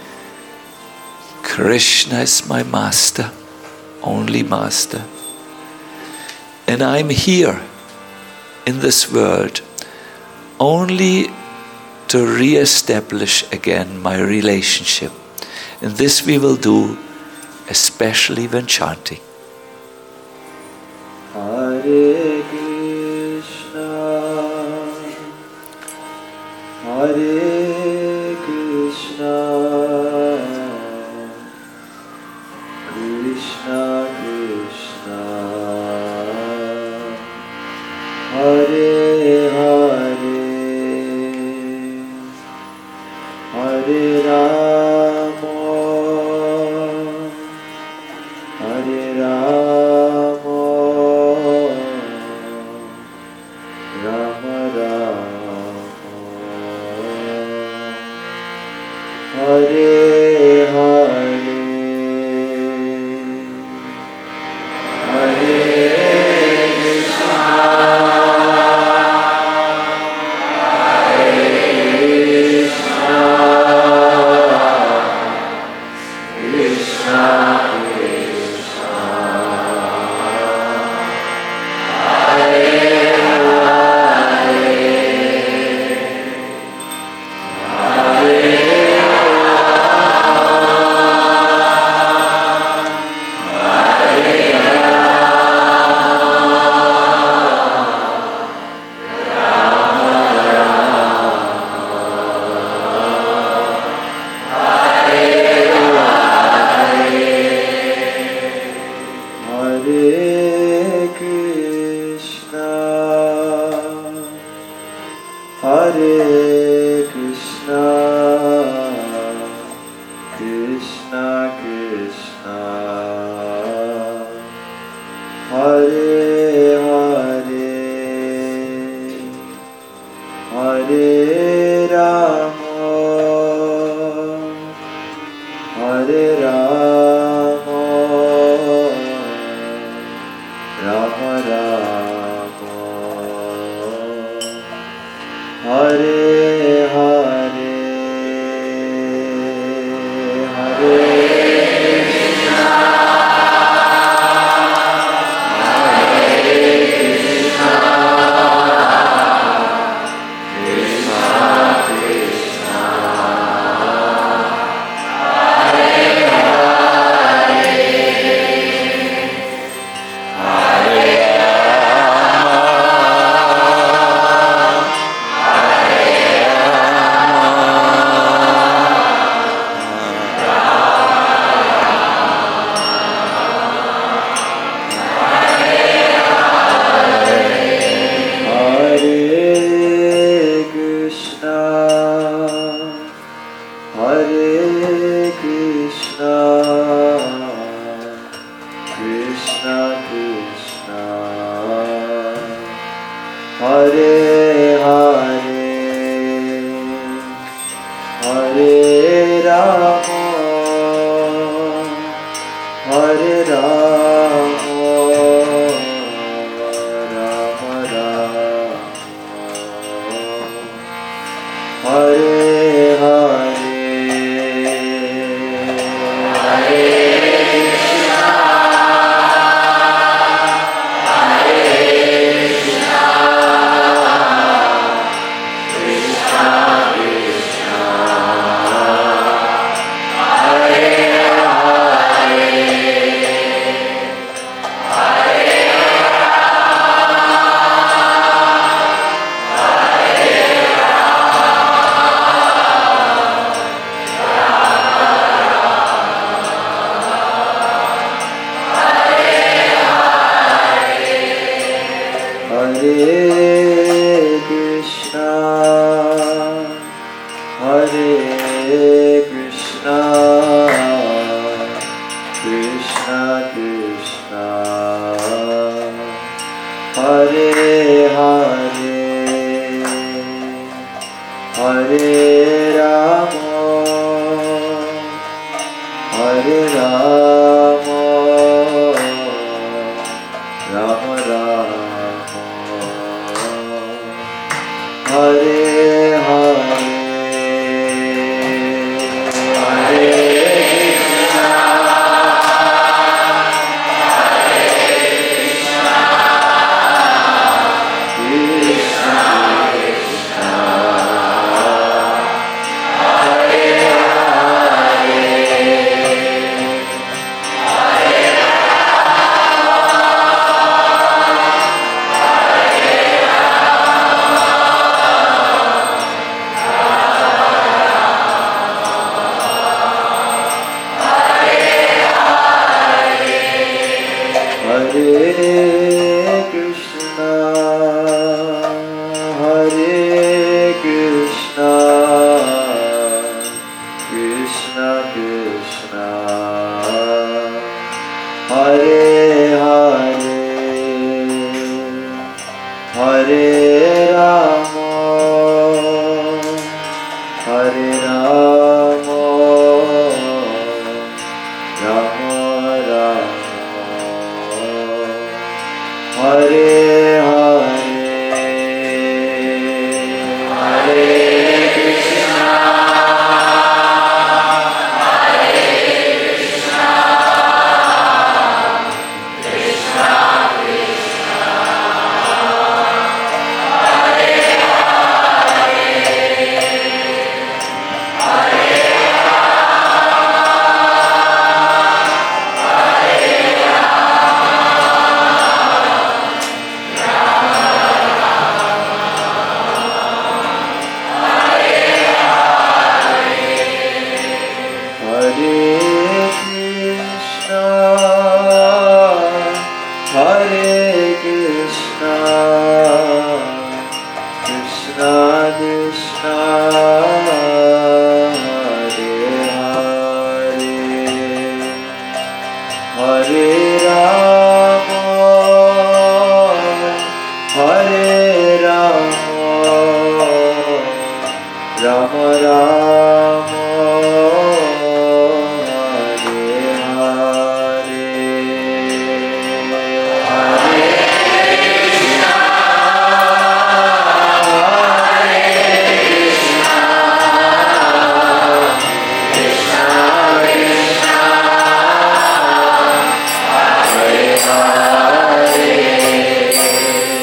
Krishna is my master, only master. And I'm here in this world only to re-establish again my relationship. And this we will do especially when chanting. Hare Krishna, Hare Krishna, Krishna Krishna, Hare Hare, Hare Rama, Hare Rama, Rama Rama, Hare Hare, Hare Krishna, Hare Krishna, Krishna Krishna, Hare Hare, Hare Rama, Hare Rama, Rama Rama, Hare Hare, Hare Krishna, Krishna Hare Hare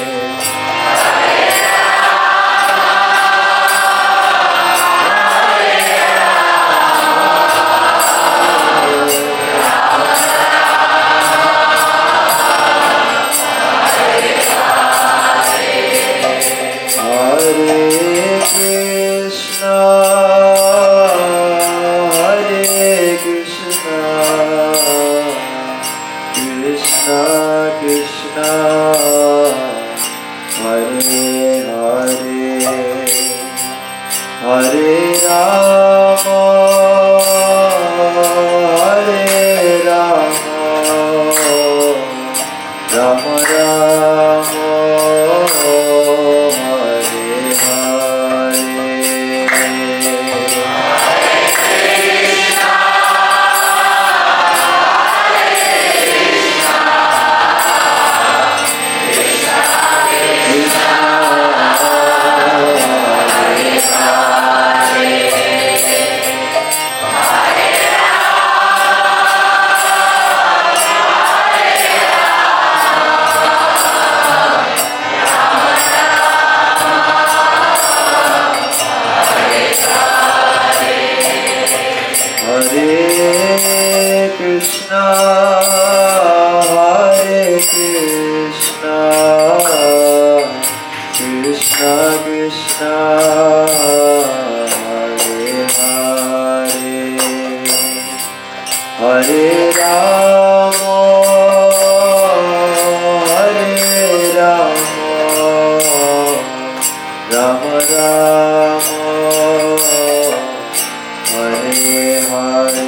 Hare Krishna Hare Rama Rama Rama Hare Hare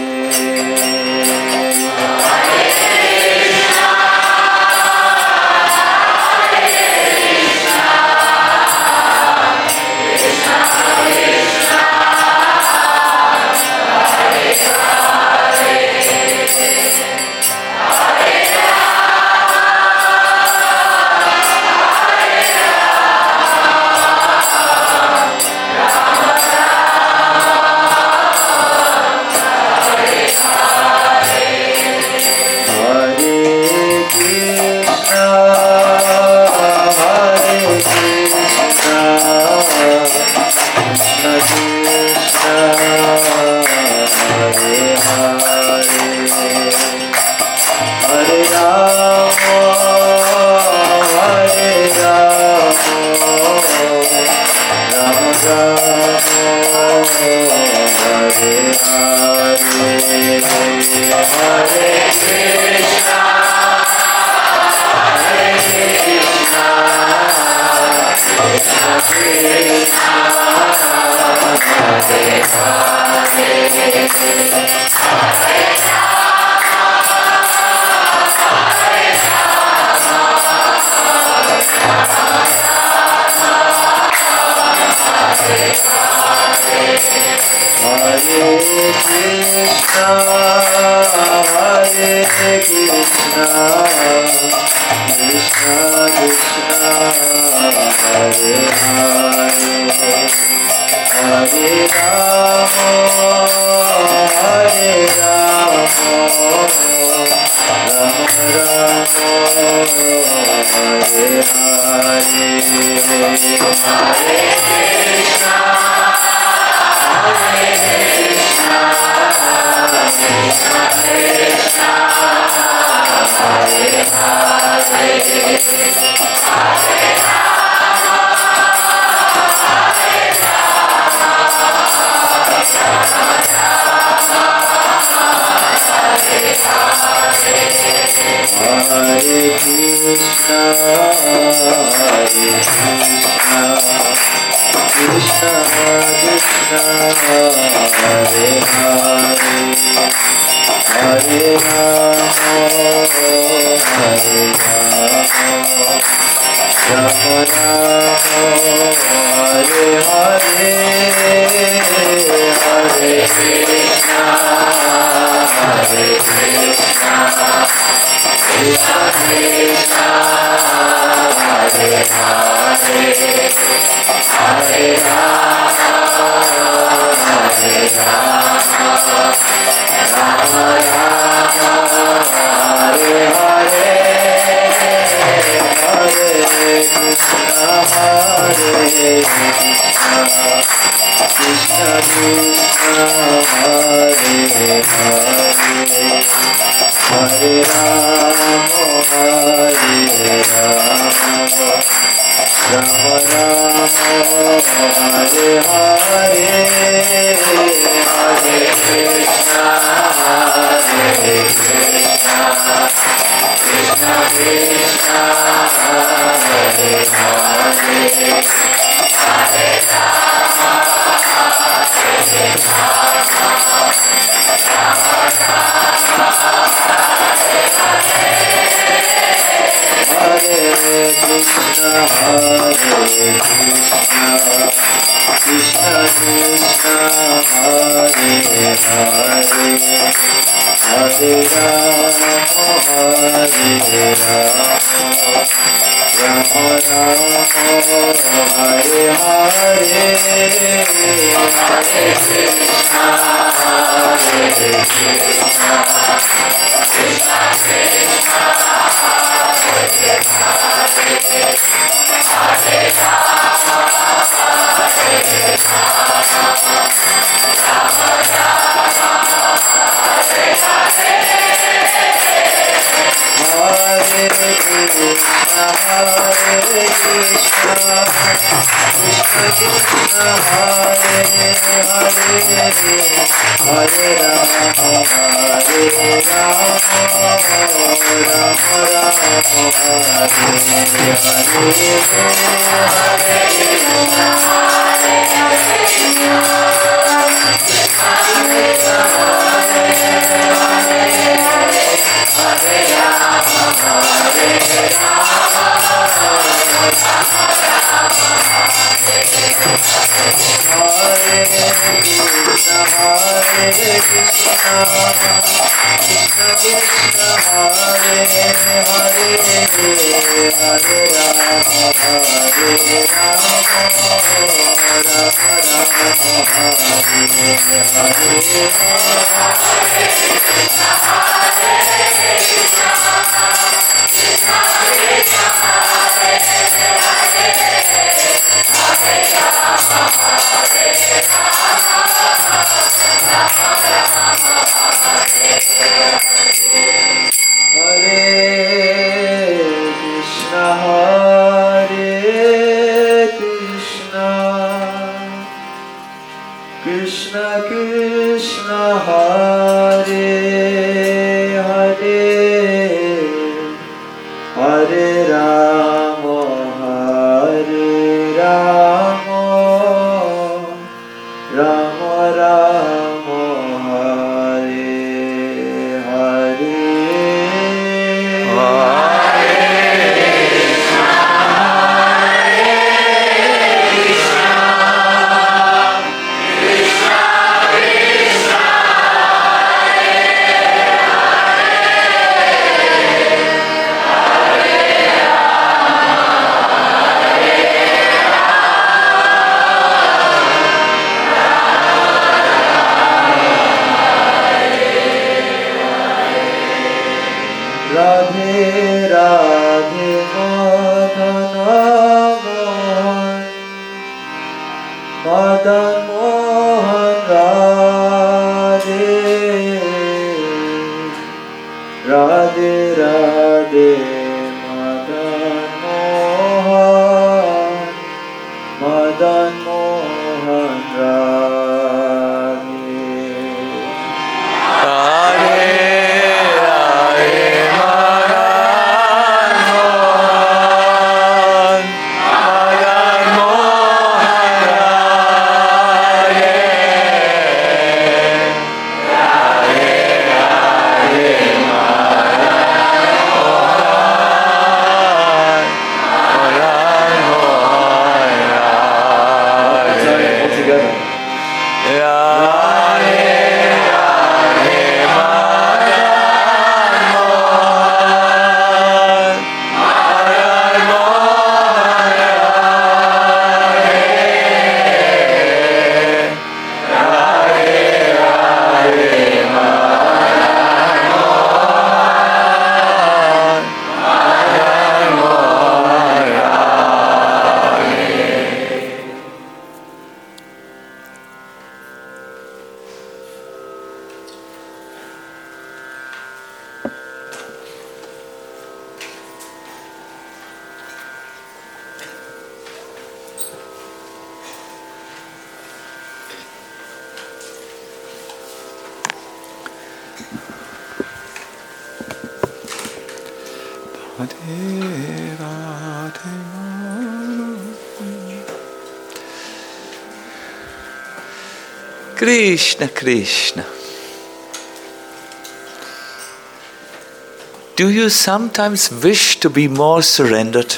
Krishna, Krishna. Do you sometimes wish to be more surrendered?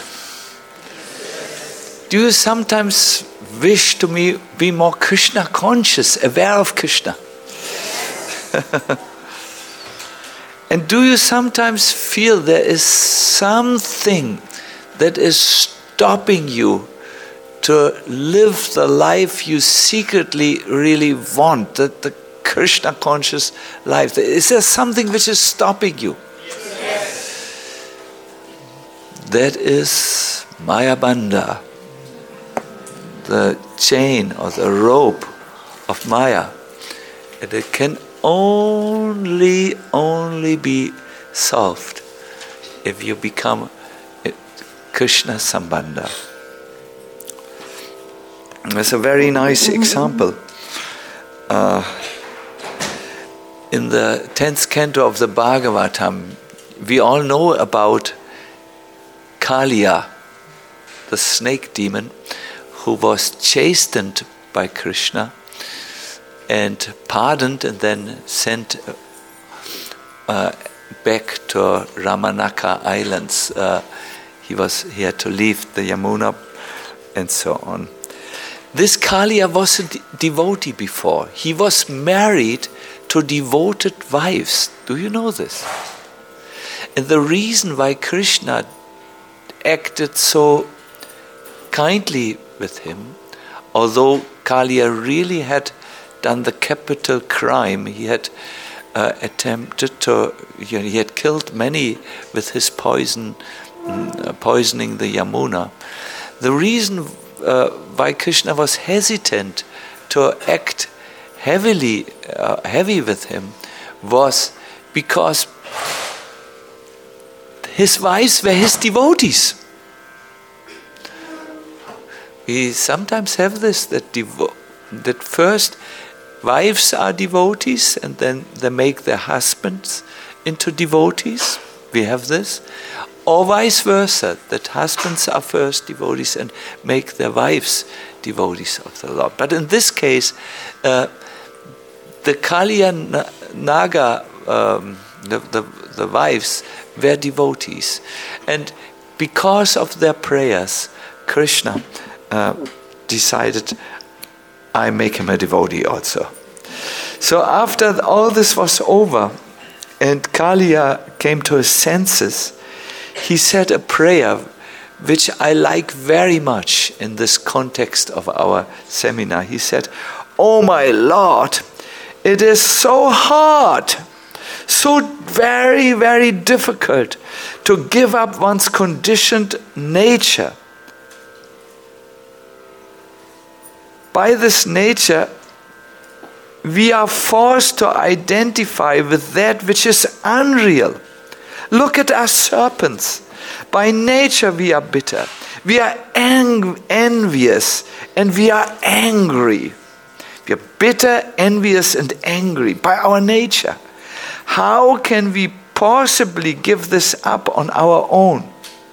Do you sometimes wish to be more Krishna conscious, aware of Krishna? And do you sometimes feel there is something that is stopping you to live the life you secretly really want, the Krishna conscious life? Is there something which is stopping you? Yes. That is Maya Bandha, the chain or the rope of Maya. And it can only be solved if you become Krishna Sambandha. There's a very nice example. In the 10th canto of the Bhagavatam, we all know about Kaliya, the snake demon, who was chastened by Krishna and pardoned and then sent back to Ramanaka Islands. He had to leave the Yamuna and so on. This Kaliya was a devotee before. He was married to devoted wives. Do you know this? And the reason why Krishna acted so kindly with him, although Kaliya really had done the capital crime, he had he had killed many with his poisoning the Yamuna. The reason why Krishna was hesitant to act heavy with him was because his wives were his devotees. We sometimes have this, that first wives are devotees and then they make their husbands into devotees. We have this. Or vice versa, that husbands are first devotees and make their wives devotees of the Lord. But in this case, the Kaliya Naga, the wives, were devotees. And because of their prayers, Krishna decided, I make him a devotee also. So after all this was over, and Kaliya came to his senses, he said a prayer which I like very much in this context of our seminar. He said, "Oh my Lord, it is so hard, so very, very difficult to give up one's conditioned nature. By this nature, we are forced to identify with that which is unreal. Look at us serpents. By nature we are bitter. We are envious and we are angry. We are bitter, envious and angry by our nature. How can we possibly give this up on our own?"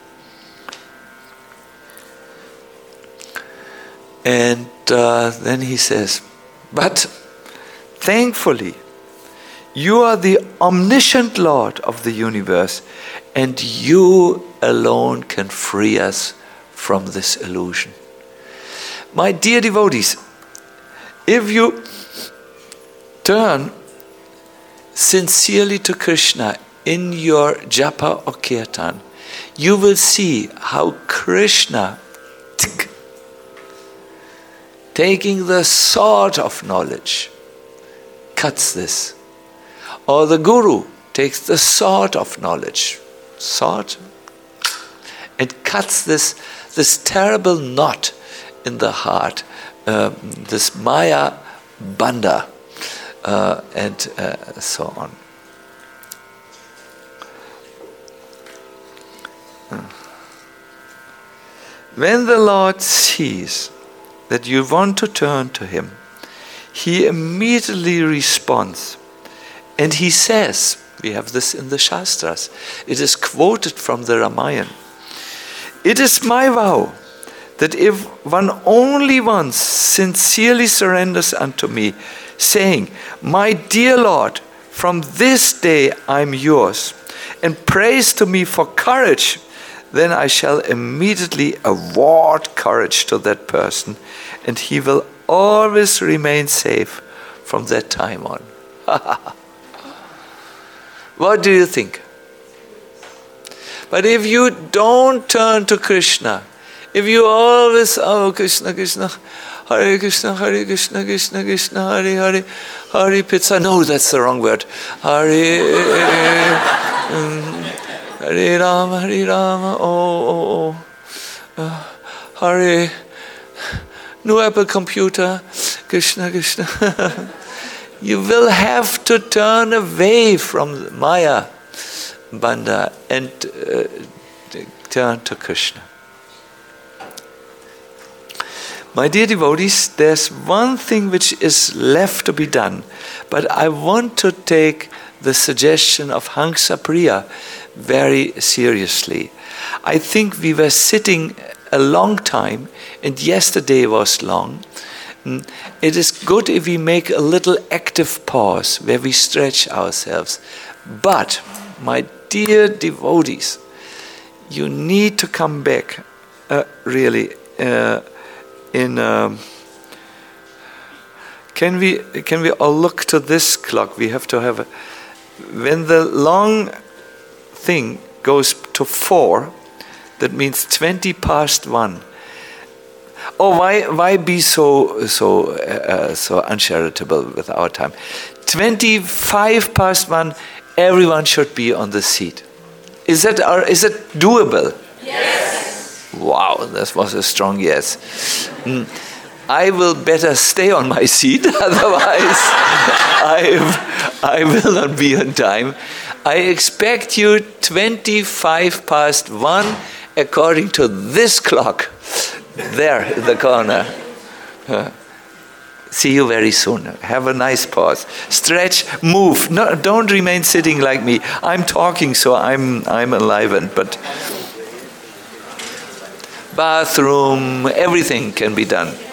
And then he says, "But thankfully, you are the omniscient Lord of the universe, and you alone can free us from this illusion." My dear devotees, if you turn sincerely to Krishna in your japa or kirtan, you will see how Krishna, taking the sword of knowledge, cuts this. Or the Guru takes the sword of knowledge, and cuts this terrible knot in the heart, this Maya Bandha, and so on. When the Lord sees that you want to turn to Him, He immediately responds. And He says, we have this in the Shastras, it is quoted from the Ramayana, "It is my vow that if one only once sincerely surrenders unto me, saying, 'My dear Lord, from this day I am yours,' and prays to me for courage, then I shall immediately award courage to that person, and he will always remain safe from that time on." What do you think? But if you don't turn to Krishna, if you always, oh Krishna, Krishna, Hare Krishna, Hare Krishna, Krishna Krishna, Hare Hare, Hare Pizza, no, that's the wrong word. Hare Rama, Hare, new Apple computer, Krishna, Krishna. You will have to turn away from Maya Bandha and turn to Krishna. My dear devotees, there's one thing which is left to be done, but I want to take the suggestion of Hangsa Priya very seriously. I think we were sitting a long time, and yesterday was long. It is good if we make a little active pause where we stretch ourselves. But, my dear devotees, you need to come back, really. Can we all look to this clock? We have to have when the long thing goes to 4, that means 20 past 1. Oh, why be so uncharitable with our time? 25 past 1, everyone should be on the seat. Is it doable? Yes. Wow, this was a strong yes. I will better stay on my seat, otherwise I will not be on time. I expect you 25 past 1 according to this clock. There in the corner. See you very soon. Have a nice pause. Stretch, move. No, don't remain sitting like me. I'm talking, so I'm enlivened, but bathroom, everything can be done.